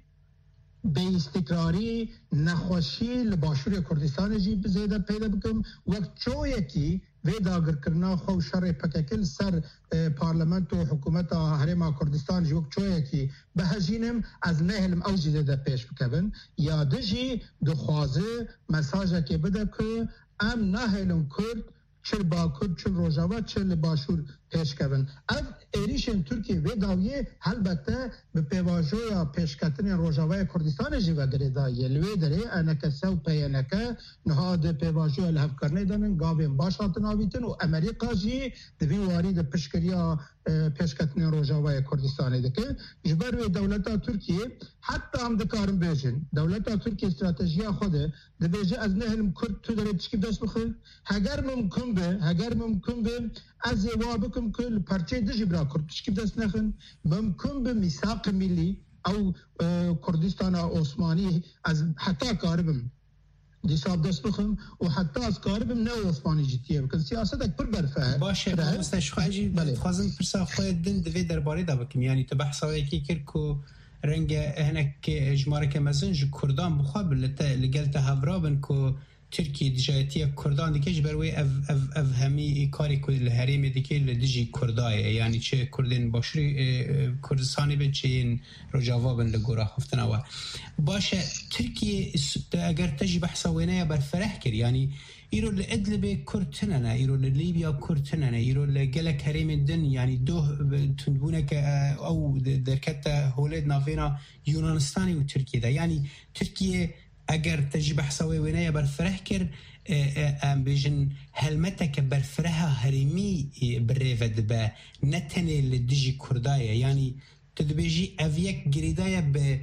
به استقراری نخوشی لباشور کردستان جی بزیده پیدا بکم وقت چویه کی ویدا گر کرنا خو شر پککل سر پارلمنت و حکومت حرم کردستان جی وقت چویه کی به هجینم از نهلم اوجی ده پیش بکبن یا دجی دخوازه مساجه که بده که ام نهلم کرد چل باکر چل روجاوا چل باشور پیش کردن از ایریشن ترکیه و داویه البته به پیواژویا پیشکتن روجاوای کردستان جیو گریدا یلوی دره انک سو پینک نهاد پیواژویا لحف کرنے دنن گاوین باشات ناویتن و امریکا جی دوی واری د پشکریا پیشکتن روجاوای کردستان دکه جبر و دولت ترکیه حتی هم دکارم بیشن دولت ترکیه استراتژی خود د بیجه از نهلم کرد تو دره چکی دست بخیر اگر ممکن به اگر ممکن به از وابکم کل پرچه دجی برا کردش که دست نخن ممکن به میثاق ملی او کردستان عثمانی از حتی کاربم دیساب دست بخم و حتی از کاربم نه عثمانی جدیه بکن سیاست اک پر برفه باشه راستش خواهی خوازم پرسا خواهی دن دوی درباره دا بکم یعنی تو بحثاوی که کرد که رنگ هنک اجماره که مزن جو کردان بخواه لگل تهورابن که ترکیه دجایتی کردان دیگه بروی اف اف اف همی کاری کل هریم دیگه لدیجی کردایه یعنی چه کردن باشری کردستانی به چه این رجاوا بن لگورا خفتن و باشه ترکیه اگر تجی بحثا وینه بر فرح کر یعنی ایرو لادلب کردتنه ایرو لیبیا کردتنه ایرو لگل کریم دن یعنی دو تندبونه که او درکت هولد نافینا یونانستانی و ترکیه ده یعنی ترکیه اگر تجي بحثاوي وينايا برفره كر ام بيجن هلمتك برفرها هرمي بريفه دبا نتني لدجي كردايا يعني تدبيجي افيك جريدايا ب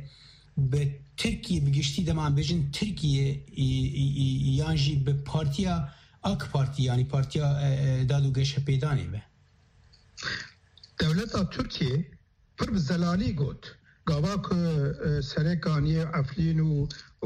بتركيا بجشتي دما بيجن تركيا يانجي ببارتيا اك بارتي يعني بارتيا دادو گش پیداني به دولت تركيا پر بزلالي گوت گاواک سرکانی افلین و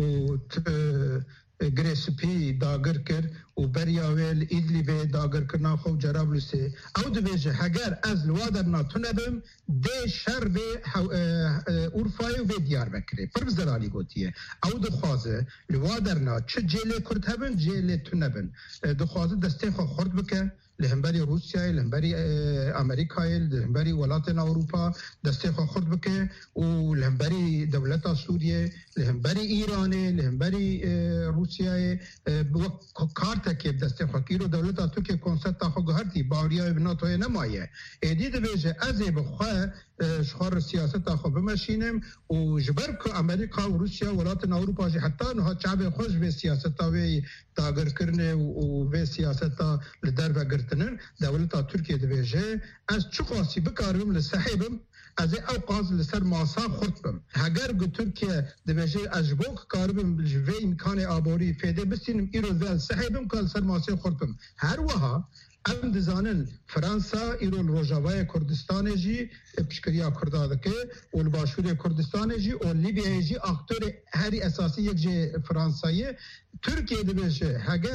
گریسپی داگر کر و بریاویل ایدلی به داگر کرنا خو جرابلوسی او دبیجه هگر از لوادر ناتونبم ده شر به اورفای و دیار بکره پر بزرالی گوتیه او دخوازه لوادر نا چه جیل کرد هبن جیل تونبن دخوازه دسته خو خورد بکن لهمبری روسیای لهمبری امریکای لهمبری ولاتن اروپا دسته خو خورد بکه و لهمبری دولت سوریه لهمبری ایران لهمبری روسیای و کارت که دسته خو کیرو دولت تو که کنسرت خو گهرتی باوریا بناتو نمایه ادید بهجه از بخوا شخار سیاست خو بمشینم و جبر که امریکا و روسیا ولاتن اروپا جه حتی نه شعب خوش به سیاست و تاگر کرنه و به سیاست لدر بگرتنن دولت ترکیه دبیجه از چه قاسی بکارم لصاحبم از اوقاز لسر ماسا خورتم اگر گو ترکیه دبیجه اجبوک کاربم جوه امکان آبوری فیده بسینم ایرو ذل صاحبم کال سر ماسا خورتم هر وها ام دزانن فرانسا ایران روجاوای کردستان جی پشکریا کرداده که و الباشور کردستان جی و لیبیا جی اکتور هری اساسی یک جی فرانسایی ترکیه دبیشه اگر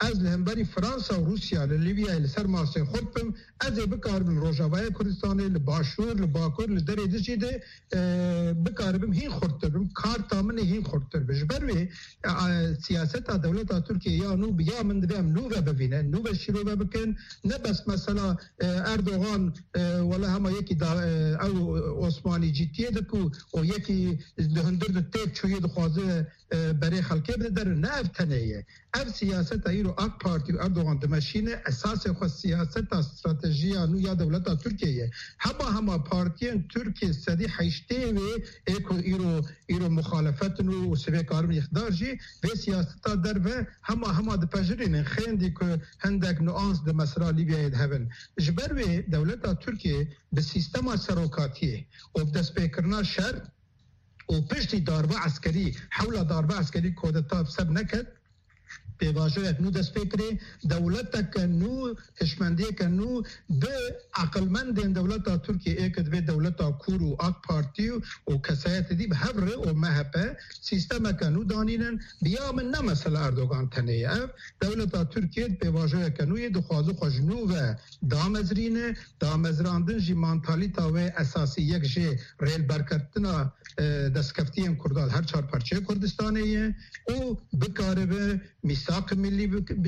از لهمبری فرانسا و روسیا لیبیا لسر ماسه خود بم از بکاربم روجاوای کردستان لباشور لباکور لدری دجیده بکاربم هین خورتربم کار تامن هین خورتر بجبروی سیاست دولت ترکیه یا نو بیا من دبیم نو ببینه نو بشیرو بکن نه بس مثلا اردوغان ولا هم یکی دا او عثمانی جیتیه دکو و یکی دهندر دو تیک چویه دخوازه برای خلقه بده در نه افتنیه اف سیاست ایرو اک پارتی و اردوغان دمشینه اساس خود سیاست استراتژی نو یا دولت ترکیه هما هما پارتیان ترکیه سدی حیشته و ایکو ایرو ایرو مخالفت نو و سوی کارم اخدار جی و سیاست در و هما هما د پجرین خیندی که هندک نوانس د مسرا لیبیا هبن جبر و دولت ترکیه به سیستم سروکاتیه و بدست بکرنا شر و پشتی داربه عسکری حول داربه عسکری کودتا سب نکد به واژه نو دست فکری دولت کنو هشمندی کنو به عقلمند دولت ترکیه اکد به دولت کورو اک پارتی و کسایت دی به هر و مهپه سیستم کنو دانینن بیا من نه مثلا اردوغان تنه اف دولت ترکیه به واژه کنو دخوازو خجنو و دامزرینه دامزراندن جی مانتالیتا و اساسی یک جی ریل برکتنا دستکفتیم کردال هر چهار پرچه کردستانیه و بکاره به میثاق ملی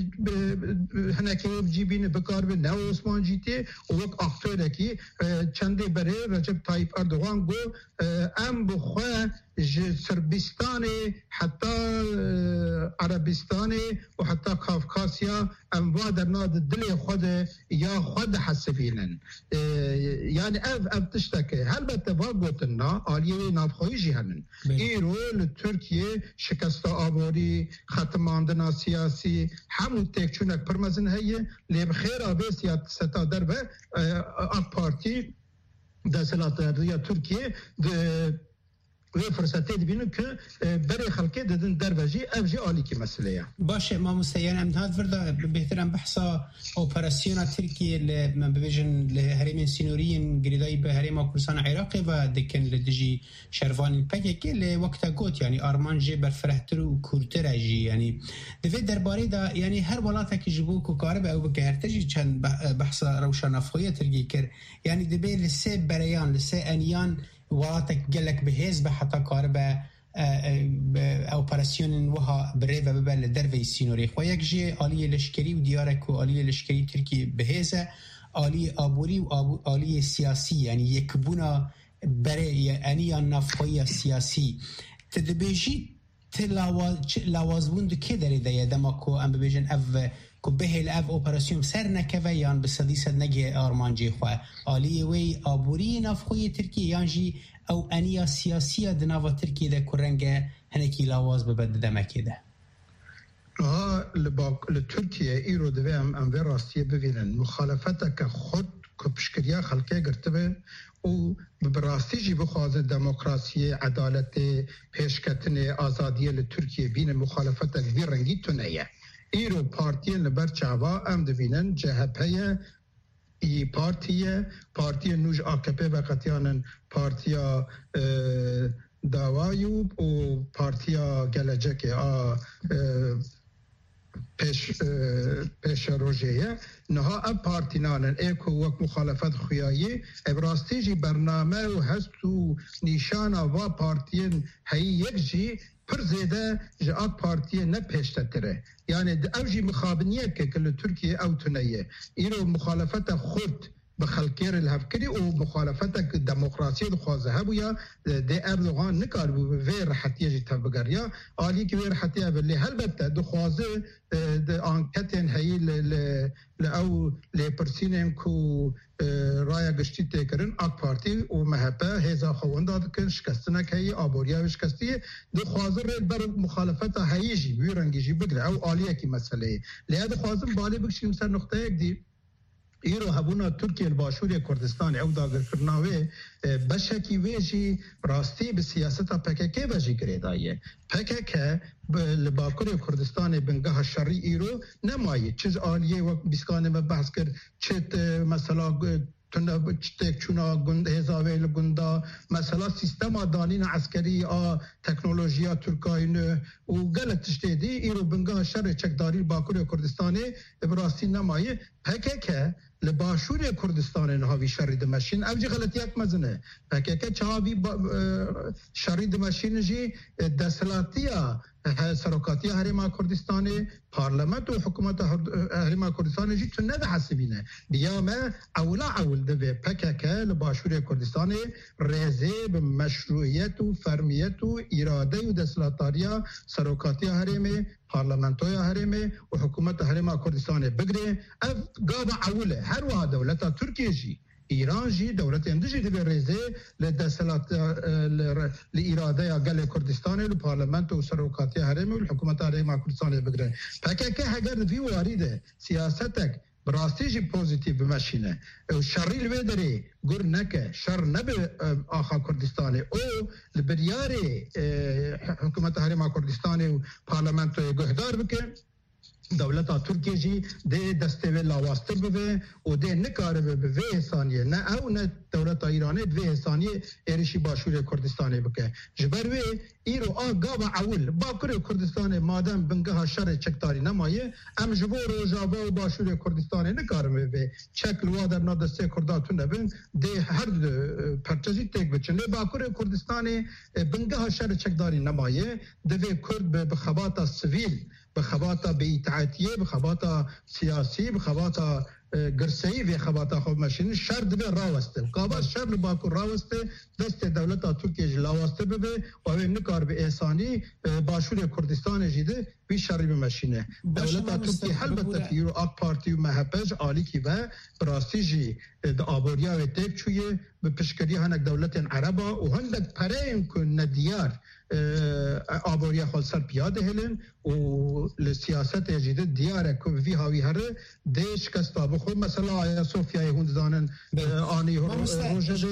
هنکی جیبین بکار به نو عثمان جیتی و وقت اختاره کی چنده بره رجب طایب اردوغان گو ام بخواه سربستان حتی عربستان و حتی کافکاسیا ام در ناد دل خود یا خود حسفینن یعنی اف اف تشتکه هل بتوا گوتنا آلیه نافخوی جهنن ایرو لترکیه شکست آبوری ختماندنا سیاسی همون تک چونک پرمزن هیه لیب خیر آبه سیاست در به اک پارتی دستلات یا ترکیه و فرصتی دبینم که برای خلقی دادن دروژی افجی عالی که مسئله باشه ما مستیان امتحاد ورده بهترم بحثا اپراسیون ترکیه ل من ببیجن لهریم سینورین گریدای به هریم کردستان عراقی و دکن لدجی شروان پکه ل وقت گوت یعنی آرمان جی برفرهتر و کورتر اجی یعنی دوی درباره دا یعنی هر ولاته که جبو کو کار به او بگهرتجی چند بحثا روشن افخویه ترکی کر یعنی دبی لسه بریان لسه انیان ولاتك قالك بهزبه حتى كاربه اوبراسيون وها بريفه ببل درفي سينوري خويك جي آلية لشكري وديارك وآلية لشكري تركي بهزه آلية آبوري وآلية سياسي يعني يكبونا بري انيا نفخوية سياسي تدبيجي تلاوازبون دو كي داري دايا دماكو ام ببيجن اف کو به الاف اپراسیون سر نکوه یان به صدیست نگه آرمانجی خواه آلیه وی آبوری نافخوی ترکیه یان جی او انیا سیاسی دناوا ترکیه ده کرنگه هنکی لاواز ببد دمکی ده آه لترکیه ایرو دوی هم انوی راستیه ببینن مخالفت که خود که پشکریا خلقه گرتبه او براستی جی بخوازه دموکراسی عدالت پیشکتن آزادی لترکیه بین مخالفت که رنگی تونیه ایرو پارتیه لبر چاوا ام دبینن جهپه ای پارتیه پارتیه نوج آکپه و قطیانن پارتیا داوایوب و پارتیا گلجک آ پیش پیش روژیه نها اب پارتینانن ایکو وقت مخالفت خویایی ابراستی جی برنامه و هست و نیشانا و پارتین هی یک جی پر زیده جاء پارتیه نه پیشتره یعنی اوجی مخابنیه که کل ترکیه او تنیه ایرو مخالفت خود بخلکیر الهفکری و مخالفت دموکراسی دخوازه هبویا ده اردوغان نکار بو وی رحتیه جی تبگریا آلی که وی رحتیه بلی هلبته دخوازه ده آنکتین هایی لأو لپرسینیم کو رای گشتی تکرن اک پارتی و مهبه هیزا خوانده دکن شکستنک هایی آبوریا و شکستیه دخوازه ریل بر مخالفت هایی جی وی رنگی جی بگره او آلیه کی مسئله لیا دخوازم بالی بکشیم سر نقطه یک دی ایرو هبونا ترکیه الباشوری کردستان او داگر کرناوه بشکی ویجی راستی به سیاست پککه وجی گریدایه پککه لباکوری کردستان بنگاه شری ایرو نمایی چیز آلیه و بیسکانه و بحث کرد چیت مثلا تونه بچتک چونا گند هزاویل گندا مثلا سیستم دانین عسکری آ تکنولوژیا ترکاین و گلت تشتیدی ایرو بنگاه شر چکداری باکور کردستان براستی نمایه پکه لباشور کردستان نهاوی شرید ماشین اوجی غلطیات مزنه پکه چاوی شرید ماشین جی دسلاتیا سرکاتی هرما کردستان پارلمان و حکومت هرما کردستان جی تو نه حسبینه بیام اولا اول دوی پکه لباشور کردستان رزه به مشروعیت و فرمیت و اراده و دسلاتاریا سرکاتی هرما پارلمانتوی هرما و حکومت هرما کردستان بگره اف گاب اوله هر واحد دولت ترکیه جی ایران جی دولت اندیشی دی برزه لدسلات لإراده قل کردستان لپارلمانت و سرکاتی هرم و حکومت هرم کردستان بگره پکه که اگر فی وارده سیاستک براستی جی پوزیتیو بمشینه و شری لوی داره گر نکه شر نبه آخا کردستان او لبریاره حکومت هرم کردستان و پارلمانت گهدار بکن دولت ترکیه جی ده دسته و لاواسته بوه و ده نکاره به وی ثانیه نه او نه دولت ایرانی وی ثانیه ایرشی باشور کردستان بکه جبر وی ایرو آگا و اول باکر کردستان مادم بنگاه شر چکتاری نمایه ام جبو روجابا و باشور کردستان نکاره به چکل و در نادسته کرداتون نبین ده هر پرچزی تک بچنه باکر کردستان بنگاه شر چکتاری نمایه ده وی کرد به خبات سویل بخباتا بیتعاتیه بخباتا سیاسی بخباتا گرسایی و خباتا خوب ماشین شرط به راوسته قابل شرط باکو راوسته دست دولت ترکیه لاوسته به و این نکار به احسانی باشور کردستان جیده بی شرط به ماشینه دولت ترکیه حل بتفیرو آق پارتی و محبج عالی کی و براستی جی آبوریا و تک چویه به پشکری هنک دولت عربا و هندک پرین کن ندیار آبوریا خود سر پیاده هلن و لسیاست جدید دیاره که وی هاوی هره دیش کستا بخود مثلا آیا صوفیای هند دانن آنی روژه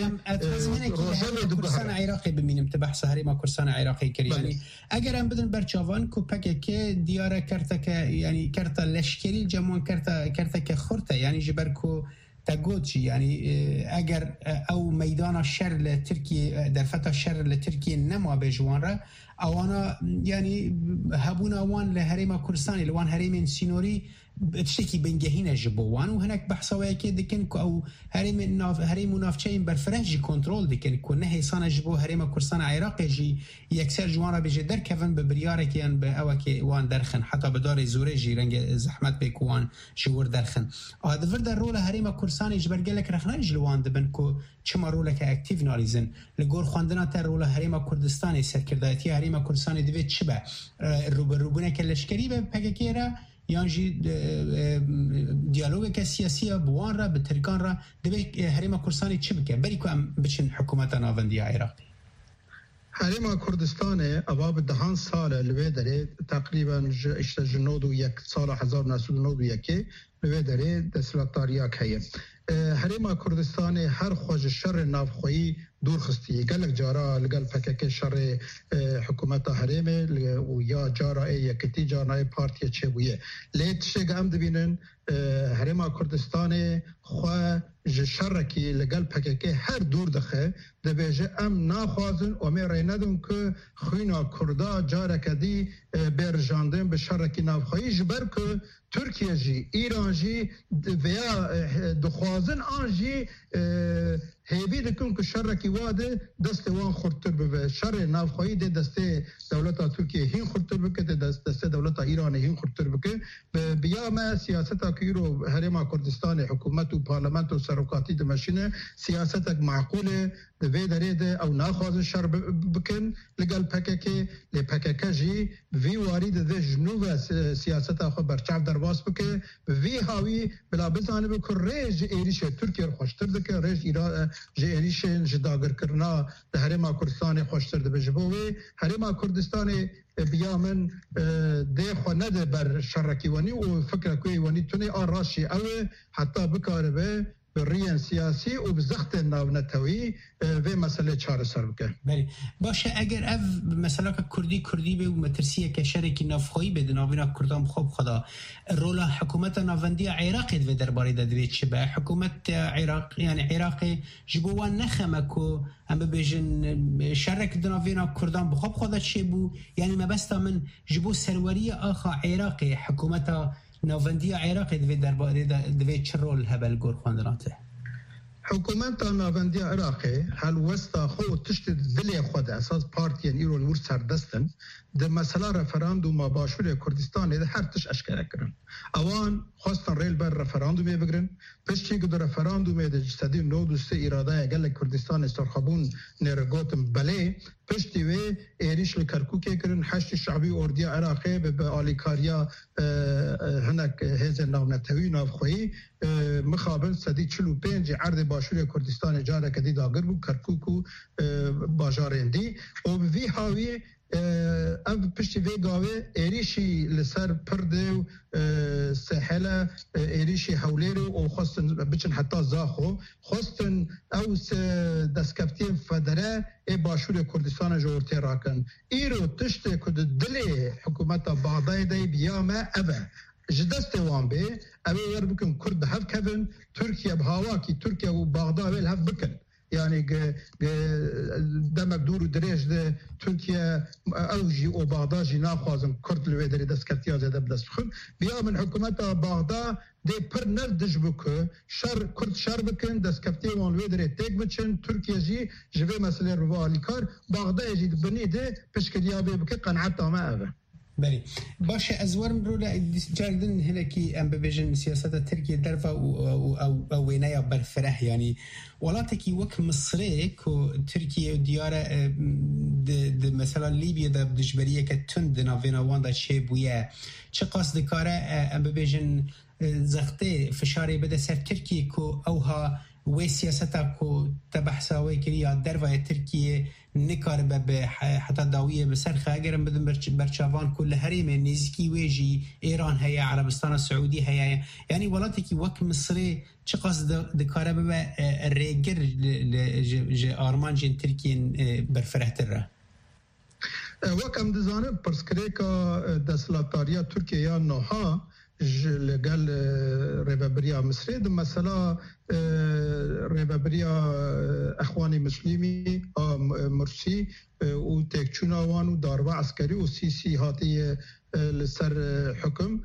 روژه دو کرسان عراقی بمینم تبحث هریما کرسان عراقی کری یعنی اگر هم بدن برچاوان کو پکه که دیاره کرتا که یعنی کرتا لشکری جمعون کرتا کرتا که خورتا یعنی جبر کو تقولش يعني أجر أو ميدان الشر لتركيا دفعت الشر لتركيا نما بجوانرا أو أنا يعني هبونا وان لهريما كردستان لوان هريم سينوري بتشتكي بنجهين جبوان وهناك بحثوا كده كن أو هريم ناف هريم منافشين برفرنج كنترول دكن كونه هيصان جبو هريما كردستان عراقي جي يكسر جوانرا بجدر كفن ببريارك يعني بأوكي وان درخن حتى بدار زورجي رنج زحمت بيكوان شور درخن هذا فرد الرول هريما كردستان يجبر قالك رخنا جلوان دبن كو چما رولك اكتيف ناليزن لغور خواندنا تر رول هريما كردستان سركردايتي هريما كردستان دبي چبا روبروبونه كلشكري بپگكيرا یانجی دیالوگ که سیاسی بوان را به ترکان را دبی هرما کردستان چی بکن بری که ام بچن حکومت ناوندی عراقی هرما کردستان اواب دهان سال لوی داره تقریبا اشت جنود و یک سال هزار نسل نود و یکی لوی داره دستلاتاریا که هرما کردستان هر خوش شر نافخویی دور خستی گلک جارا لگل پکک شر حکومت هرمه و یا جارا یکتی جارای پارتی چه بویه لیت شگ هم دبینن هرما کردستان خو شر کی لگل پکک هر دور دخه دبیجه ام ناخوازن و می ریندون که خوینا کردا جارا کدی برجاندن به شر کی نافخویی جبر که ترکیه جی ایران جی ویا دخوازن آن جی هیبی دکن که شر کی واده دست وان خورتر به شر نافخویی ده دست دولت ترکیه هین خورتر بکه دست دست دولت ایران هین خورتر بکه بیا ما سیاست کیرو هرما کردستان حکومت و پارلمان و سرکاتی دمشینه سیاست معقوله دوی دریده او ناخواز شر بکن لگل پککی لی پککجی وی وارد ده جنوب سیاست خو برچاو درواز بکه وی هاوی بلا بزانه بکر ریج ایریش ترکیه خوشتر دکه ریج ایران جه ایریش جداگر کرنا ده هرما کردستان خوشتر ده بجبوه هرما کردستان بیا من ده خو نده بر شرکی ونی و فکر کوی ونی تونه آن راشی اوه حتی بکاره به بالريان سياسي وبزخت الناونتوي في مسألة چاره سر بکن. بله باشه اگر اف مثلا که کردی کردی به مترسیه که شرکی نافخویی به ناوینا کردام خوب خدا رول حکومت ناوندی عراق و درباره دادویت شبه حکومت عراق یعنی عراق جبوان نخمکو ام ببیجن شرک دناوینا کردام بخوب خدا چه بو یعنی مبستا من جبو سروری آخا عراق حکومت ناوندی عراق دوی درباره دوی چه رول هبل گور خواندناته حکومت ناوندی عراقی هل وستا خو تشت دلی خود اساس پارتی ایران ور سردستن د مسئله رفراندوم باشور کردستان ده هر تش اشکال کردن اوان خواستن ریل بر رفراندوم بگیرن پشتی که در رفراندوم ده جسدی نو دوست اراده گل کردستان استرخابون نرگوتم بله پشتی و ایریش لکرکوک کردن حشد شعبی اردی عراقی به آلیکاریا هنک هزن ناونتوی نافخویی مخابل صدی چلو پنج عرض باشور کردستان جاره کدی داگر بو کرکوکو باجارندی و وی هاوی اف پشتی وی گاوه ایریشی لسر پرده و سحله ایریشی حولیر و خواستن بچن حتی زاخو خواستن او دستکفتی فدره ای باشور کردستان جورتی راکن ایرو تشتی کد دلی حکومت باغدای دی بیامه اوه جدست وان به اوه ور بکن کرد هف کفن ترکیه بهاواکی ترکیه و باغدای ویل هف بکن يعني دمك دور دريج ده تركيا اوجي او بغداد ناخوازم كرد الويدري دسكتيا زاد بدس خن بيا من حكومه بغداد دي پر نردج بك شر كرد شر بكن دسكتيا وان الويدري تك بچن تركيا جي جوي مساله روالي كار بغداد جي بني ده بشكليا بك قناعت ما ابا بله باشه از ورم رو جاردن هناکی ام ببیجن سیاست ترکیه درفا او او او وینایا برفره یعنی ولاتی وک مصر کو ترکیه دیار د د مثلا لیبیا د دجبریه که تند ناوینا واندا چه بویه چه قصد کاره ام ببیجن زخته فشاری بده سر ترکیه کو اوها و سیاستا کو تبحثاوی کریا درفا ترکیه نکار به حتی داویه به سرخه اگرم بدن برچوان کل حریم نزدیکی ویجی ایران هیا عربستان السعودی هیا یعنی ولاتی که وک مصر چه قصد دکاره به ریگر ج آرمان جن ترکیه برفرهتر را وکم دزانه پرسکره که دستلاتاریا ترکیه یا نوها لقال ريبابريا مصري ده مثلا ريبابريا اخواني مسلمي مرسي وتكچونا وانو داروا عسكري وسيسي هاتي لسر حكم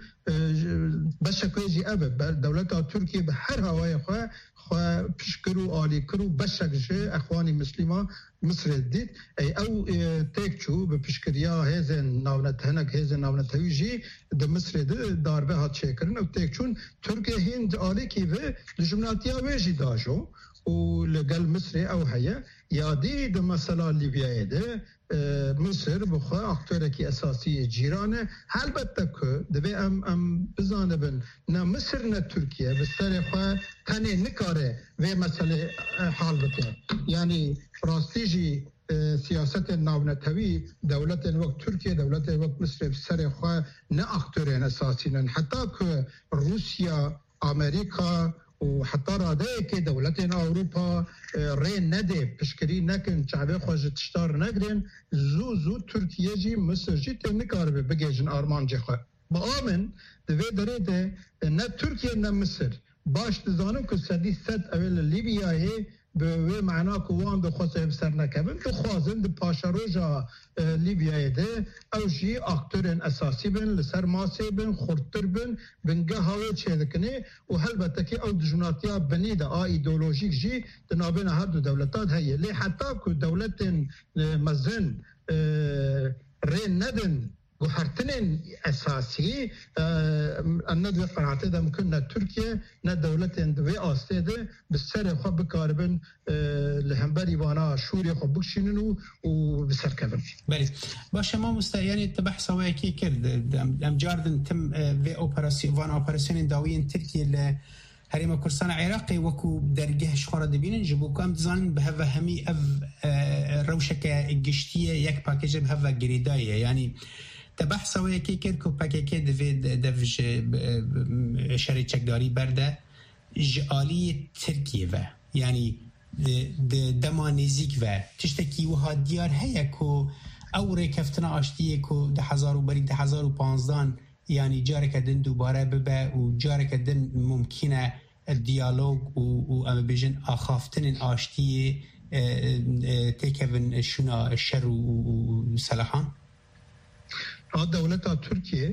بشكل اب دولة تركيا بحر هواي خو خو بشكرو آلي كرو بشك اخواني مسلمه مصر دید ای او تکچو به پشکریا هزن ناونت هنگ هزن ناونت هیجی د مصر د داربه هات چکرن او تکچون ترکیه هند آلی کی و لجمناتیا ویجی داجو و لگل مصر او هيا یادی د مثلا لیبیای ده مصر بخوا اکتورکی اساسی جیرانه البته که دوی ام ام بزانه بن نه مصر نه ترکیه بسر خوا تنه نکاره و مسئله حال بکن یعنی راستیجی سیاست ناونتوی دولت وقت ترکیه دولت وقت مصر بسر خوا نه اکتورین اساسی نن حتی که روسیا امریکا و حتی راده که دولتین اروپا ری نده پشکری نکن چعبه خوش تشتار نگرین زو زو ترکیه جی مصر جی تنکار به بگیجن آرمان جی خواه با آمن دوی داره ده نه ترکیه نه مصر باش دزانم که سدی ست اول لیبیایی به معنا کوان دو خواسته بسر نکبن دو خوازن دو پاشاروژا لیبیای ده او جی اکتورین اساسی بن لسر ماسی بن خورتر بن بنگه هاوی چه دکنه و البته که او دجوناتیا بنی ده آ ایدولوژیک جی دنابین هر دو دولتات هیه لی حتی که دولت مزن رین ندن گوهرتنین اساسی اندوی قناعته ده ممکن نه ترکیه نه دولت اندوی آسته ده بسر خواه بکاربن لهمبری وانا شوری خواه بکشینن و بسر کبن بله باشه ما مستعیانی تبحث هوایی که کرد ام جاردن تم وی اپراسیون وان اپراسیون داوین ترکیه ل هریم کردستان عراقی وکو درگه شخوره دبینن جبو کام دزانن به هوا همی اف روشک گشتیه یک پاکیج به هوا گریدایه یعنی تبحث هوایی که کرد که پاکیج دوید دوش شریچکداری برده جالی ترکیه و یعنی دما نزیک و تشتکی وها دیار هیا کو او ریکفتنا آشتیه کو ده هزار و بری ده هزار و پانزدان یعنی جاره کدن دوباره ببه و جاره کدن ممکنه دیالوگ و, و اما بیجن آخافتن آشتیه تکون شنا شر و سلاحان؟ دولت ترکیه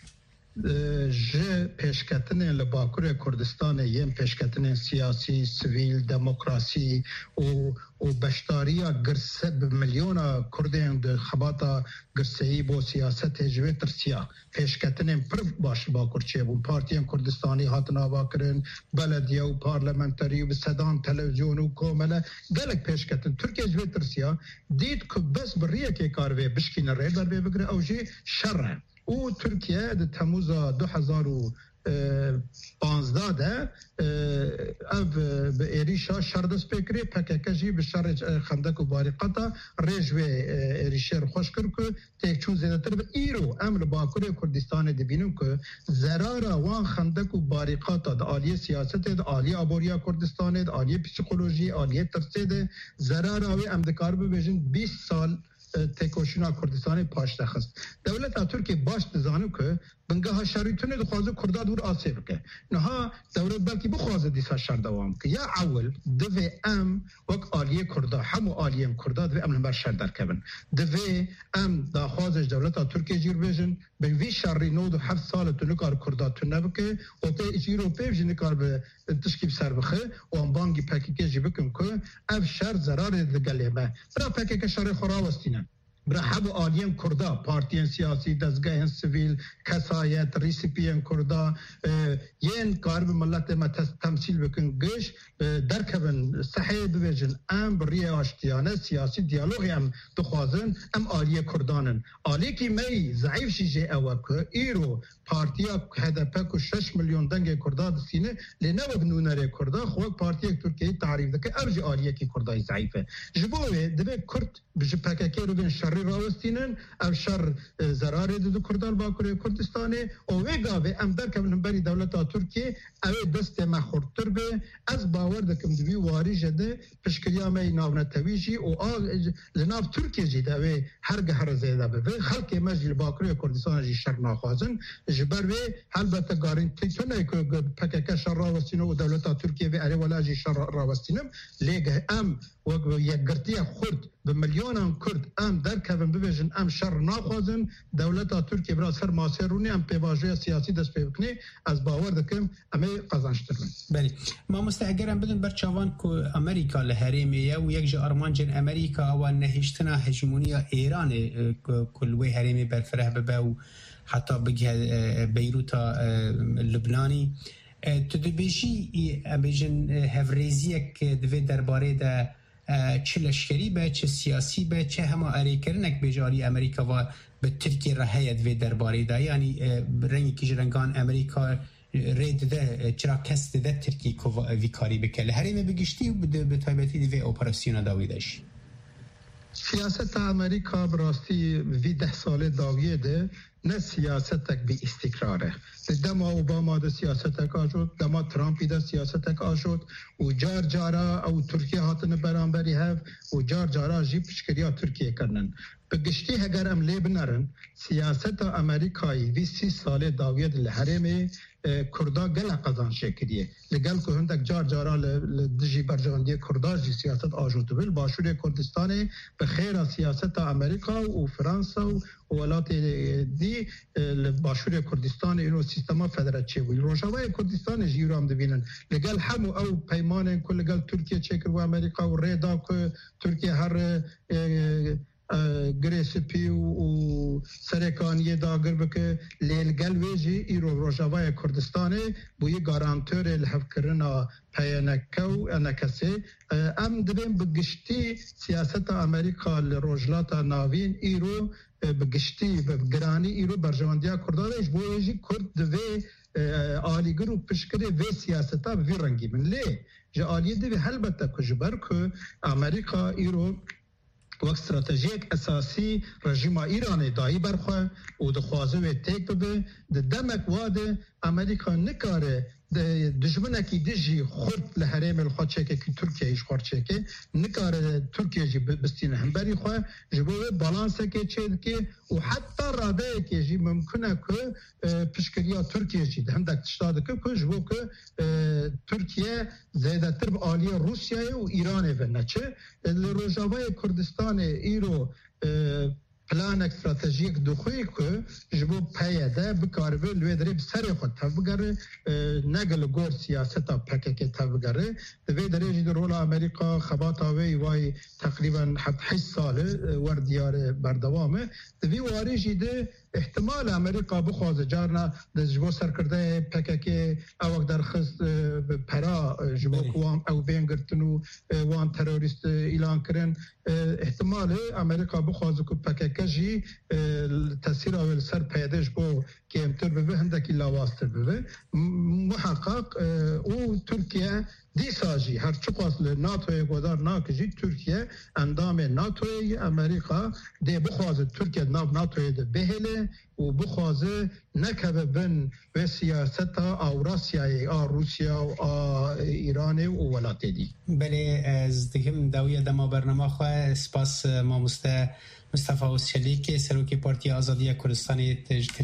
جه پیشکتن لباکور کردستان یم پیشکتن سیاسی سویل دموکراسی و و بشتاریا گرسه بملیون کردین ده خباتا گرسهی با سیاست جوه ترسیا پیشکتن پر باش باکور چه بون پارتیان کردستانی هاتنا باکرن بلدیه و پارلمنتری و بسدان تلویزیون و کومله گلک پیشکتن ترکیه جوه ترسیا دید که بس بریه که کاروه بشکین ری در بی بگره او جه شره او ترکیه ده تموز دو هزار و پانزده ده او به ایریشا شردست بکری پککجی به شر خندک و باریقاتا ریجوه ایریشه رو خوش کرد که تیک چون زیده تر به ایرو امر باکوری کردستان دبینم که زرارا وان خندک و باریقاتا ده آلیه سیاست ده آلیه آبوریا کردستان ده آلیه پسیکولوژی آلیه ترسه ده زرارا وی امدکار ببیجن بیست سال تکوشنا کردستان پاش دخست دولت ترکیه باش دزانو که بنگاه شریطونه دخوازه کرده دور آسیب که نها دولت بلکی بخوازه دیسا شر دوام که یا اول دوی ام وک آلیه کرده همو آلیه ام کرده دوی ام نمبر شر در کبن دوی ام دا خوازش دولت ترکیه جیر بیجن به وی شری نود و هفت سال تو نکار کرده تو نبکه و تا ایچ ایروپی بجی نکار به تشکیب سر بخه و ام بانگی پکیکه جی بکن که اف شر زرار دگلیمه برا پکیکه شر خوراوستینه برا حب آلیم کردا پارتیان سیاسی دزگاه سویل کسایت ریسیپیان کردا ین کارب ملت ما تمثیل بکن گش درکبن صحیح بویجن ام بریه آشتیانه سیاسی دیالوگی ام دخوازن ام آلیه کردانن آلیه کی می ضعیف شیجه اوکه ایرو پارتیا هدف کو شش میلیون دنگ کردا دسینه لنو بنونره کردا خو پارتی ترکیه تعریف دکه ارج آلیه کی کردای ضعیفه جبوه دبه کرد بج پکک رو بن شر راوستینن او شر زرار دو کردان با کردستان او وگاوه ام در کبن بری دولت ترکیه او دست ما خورتر به از باور دکم دوی واری جده پشکریا می ناو نتویجی او لناو ترکیه جده و هر گهر زیده به خلق مجل با کردستان جی شر ناخوازن جبر و البته گارانتی تونه که پکک شر راوستینه و دولت ترکیه و اره ولا جی شر راوستینم لیگه ام و یک گرتی خرد به میلیونان کرد ام در کبن ببیجن ام شر ناخوازن دولت ترکیه برای سر ماسرونی ام پیواژه سیاسی دست پی بکنی از باور دکم امی قزانشتر من بله ما مستعگرم بدون برچوان که امریکا لحریمیه و یک جا ارمان جن امریکا و نهشتنا هجمونی ایران کلوی حریمی برفره ببه و حتی بگه بیروتا لبنانی تو دبیجی بیجن هفریزی که دوی درباره ده چه لشکری به چه سیاسی به چه همه اری کرنک بجاری امریکا و به ترکیه رهایت و درباره ده یعنی رنگی که جرنگان امریکا رید ده چرا کست ده ترکیه که ویکاری بکله هریم بگشتی و به طایبتی ده اپراسیون داویدش سیاست امریکا براستی وی ده سال داویه ده نه سیاستک بی استقراره دما اوباما ده سیاستک آشد دما ترامپی ده سیاستک آشد و جار جارا او ترکیه هاتن برانبری هف و جار جارا جی پشکریا ترکیه کرنن بگشتی هگر ام لی بنرن سیاست امریکایی وی سی سال داویت لحرمه کردا گل قضان شکریه لگل که هندک جار جارا لدجی برجاندی کردا جی سیاست آجود بل باشور کردستان به خیر سیاست امریکا و فرانسا و ولات دی باشور کردستان اینو سیستما فدراتیو وی روشاوای کردستان جیرو هم دبینن لگل همو او پیمان کل لگل ترکیه چکر و امریکا و ریدا که ترکیه هر گریسپی و سرکانی داگر بکه لیلگل ویجی ایرو روشاوای کردستان بوی گارانتور الحف کرنا پیانکو انکسی ام دبین بگشتی سیاست امریکا لروجلاتا ناوین ایرو بگشتی بگرانی ایرو برجواندیا کردانش بویجی کرد دوی آلیگر و پشکری وی سیاستا وی رنگی من لی جا آلی دوی حلبتا کجبر که امریکا ایرو و استراتژیک اساسی رژیم ایران دایی برخواه و دخوازه و تک ببه ده دمک واده امریکا نکاره دجمنه کی دجی خرد لهرم الخاچه کی ترکیه ایش خرچه کی نکاره ترکیه جی بستین همبری خو جبو بالانس کی چه کی و حتی راده کی جی ممکنه که پشکریا ترکیه جی هندک تشتاد که که جبو که ترکیه زیاده تر به عالی روسیه و ایران و نچه روجاوای کردستان ایرو پلان استراتژیک دخوی که جبو پیاده بکاره لوی دری بسری خود تبگره نگل گور سیاست پکه تبگره دوی دری جد رول امریکا خبات آوی وای تقریبا حد حس ساله ور دیار بردوامه دوی واری جده احتمال امریکا بخواز جارنا جبو سرکرده پکه اوک درخست پرا جبو کوام او بینگرتنو وان تروریست اعلان کرن احتمال امریکا بخواز که پکه کجی تاثیر اول سر پیداش بو که امتر به هندکی لاواستر به محقق او ترکیه دیساجی هر چقاس ناتوی گودار ناکجی ترکیه اندام ناتوی امریکا دی بخواز ترکیه ناو ناتوی ده بهله و بخواز نکبه بن به سیاست اوراسیای آ روسیا و آ ایران و ولات دی. بله از دکم داویه دما برنامه خواه سپاس ما مصطفی وسچلی که سروکی پارتی آزادی کردستان